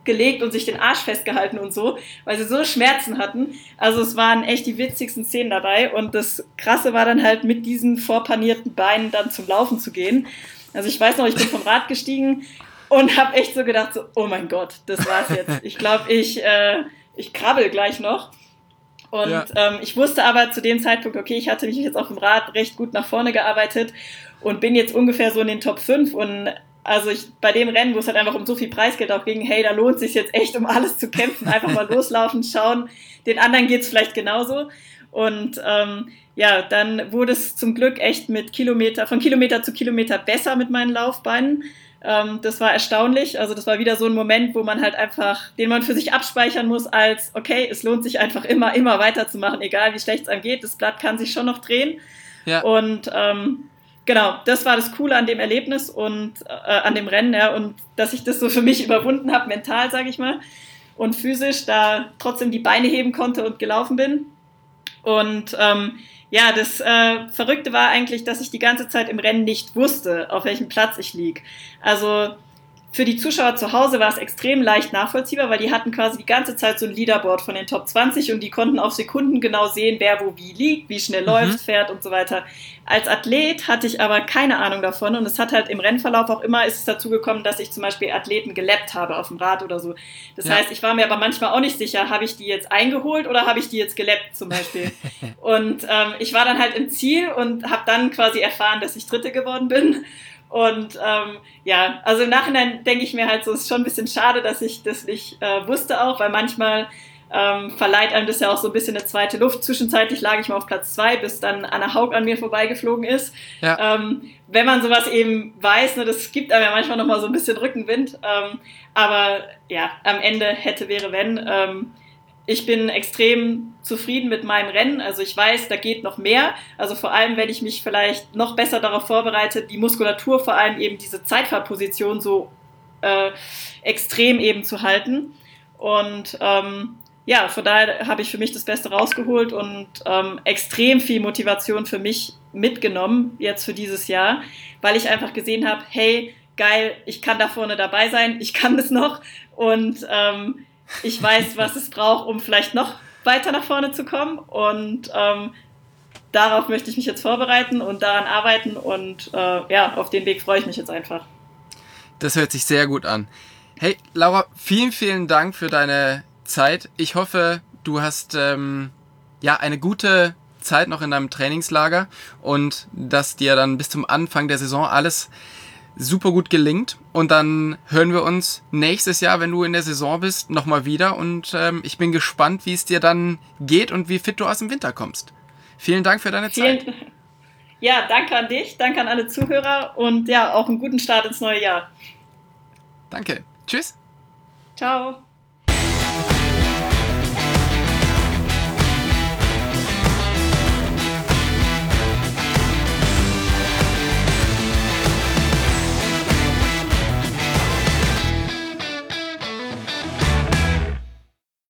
gelegt und sich den Arsch festgehalten und so, weil sie so Schmerzen hatten. Also es waren echt die witzigsten Szenen dabei und das Krasse war dann halt mit diesen vorpanierten Beinen dann zum Laufen zu gehen. Also ich weiß noch, ich bin vom Rad gestiegen und habe echt so gedacht, so, oh mein Gott, das war's jetzt. Ich glaube, ich, äh, ich krabbel gleich noch. Und ja. ähm, ich wusste aber zu dem Zeitpunkt, okay, ich hatte mich jetzt auf dem Rad recht gut nach vorne gearbeitet und bin jetzt ungefähr so in den Top fünf und also ich, bei dem Rennen, wo es halt einfach um so viel Preisgeld auch ging, hey, da lohnt es sich jetzt echt, um alles zu kämpfen, einfach mal loslaufen, schauen, den anderen geht's vielleicht genauso. Und ähm, ja, dann wurde es zum Glück echt mit Kilometer, von Kilometer zu Kilometer besser mit meinen Laufbeinen. Ähm, das war erstaunlich. Also das war wieder so ein Moment, wo man halt einfach, den man für sich abspeichern muss als, okay, es lohnt sich einfach immer, immer weiterzumachen, egal wie schlecht es einem geht. Das Blatt kann sich schon noch drehen. Ja. Und ähm, genau, das war das Coole an dem Erlebnis und äh, an dem Rennen, ja, und dass ich das so für mich überwunden habe, mental, sage ich mal, und physisch, da trotzdem die Beine heben konnte und gelaufen bin. Und ähm, ja, das äh, Verrückte war eigentlich, dass ich die ganze Zeit im Rennen nicht wusste, auf welchem Platz ich liege. Also für die Zuschauer zu Hause war es extrem leicht nachvollziehbar, weil die hatten quasi die ganze Zeit so ein Leaderboard von den Top zwanzig und die konnten auf Sekunden genau sehen, wer wo wie liegt, wie schnell mhm. läuft, fährt und so weiter. Als Athlet hatte ich aber keine Ahnung davon und es hat halt im Rennverlauf auch immer ist es dazu gekommen, dass ich zum Beispiel Athleten gelappt habe auf dem Rad oder so. Das ja. heißt, ich war mir aber manchmal auch nicht sicher, habe ich die jetzt eingeholt oder habe ich die jetzt gelappt zum Beispiel. Und ähm, ich war dann halt im Ziel und habe dann quasi erfahren, dass ich Dritte geworden bin. Und ähm, ja, also im Nachhinein denke ich mir halt so, es ist schon ein bisschen schade, dass ich das nicht äh, wusste auch, weil manchmal ähm, verleiht einem das ja auch so ein bisschen eine zweite Luft. Zwischenzeitlich lag ich mal auf Platz zwei, bis dann Anna Haug an mir vorbeigeflogen ist. Ja. Ähm, wenn man sowas eben weiß, ne, das gibt einem ja manchmal nochmal so ein bisschen Rückenwind. Ähm, aber ja, am Ende hätte, wäre, wenn. Ähm, Ich bin extrem zufrieden mit meinem Rennen. Also ich weiß, da geht noch mehr. Also vor allem, wenn ich mich vielleicht noch besser darauf vorbereite, die Muskulatur vor allem eben diese Zeitfahrposition so äh, extrem eben zu halten. Und ähm, ja, von daher habe ich für mich das Beste rausgeholt und ähm, extrem viel Motivation für mich mitgenommen jetzt für dieses Jahr, weil ich einfach gesehen habe, hey, geil, ich kann da vorne dabei sein, ich kann das noch und ähm, ich weiß, was es braucht, um vielleicht noch weiter nach vorne zu kommen und ähm, darauf möchte ich mich jetzt vorbereiten und daran arbeiten und äh, ja, auf den Weg freue ich mich jetzt einfach. Das hört sich sehr gut an. Hey, Laura, vielen, vielen Dank für deine Zeit. Ich hoffe, du hast ähm, ja eine gute Zeit noch in deinem Trainingslager und dass dir dann bis zum Anfang der Saison alles super gut gelingt und dann hören wir uns nächstes Jahr, wenn du in der Saison bist, nochmal wieder und ähm, ich bin gespannt, wie es dir dann geht und wie fit du aus dem Winter kommst. Vielen Dank für deine Vielen, Zeit. Ja, danke an dich, danke an alle Zuhörer und ja, auch einen guten Start ins neue Jahr. Danke. Tschüss. Ciao.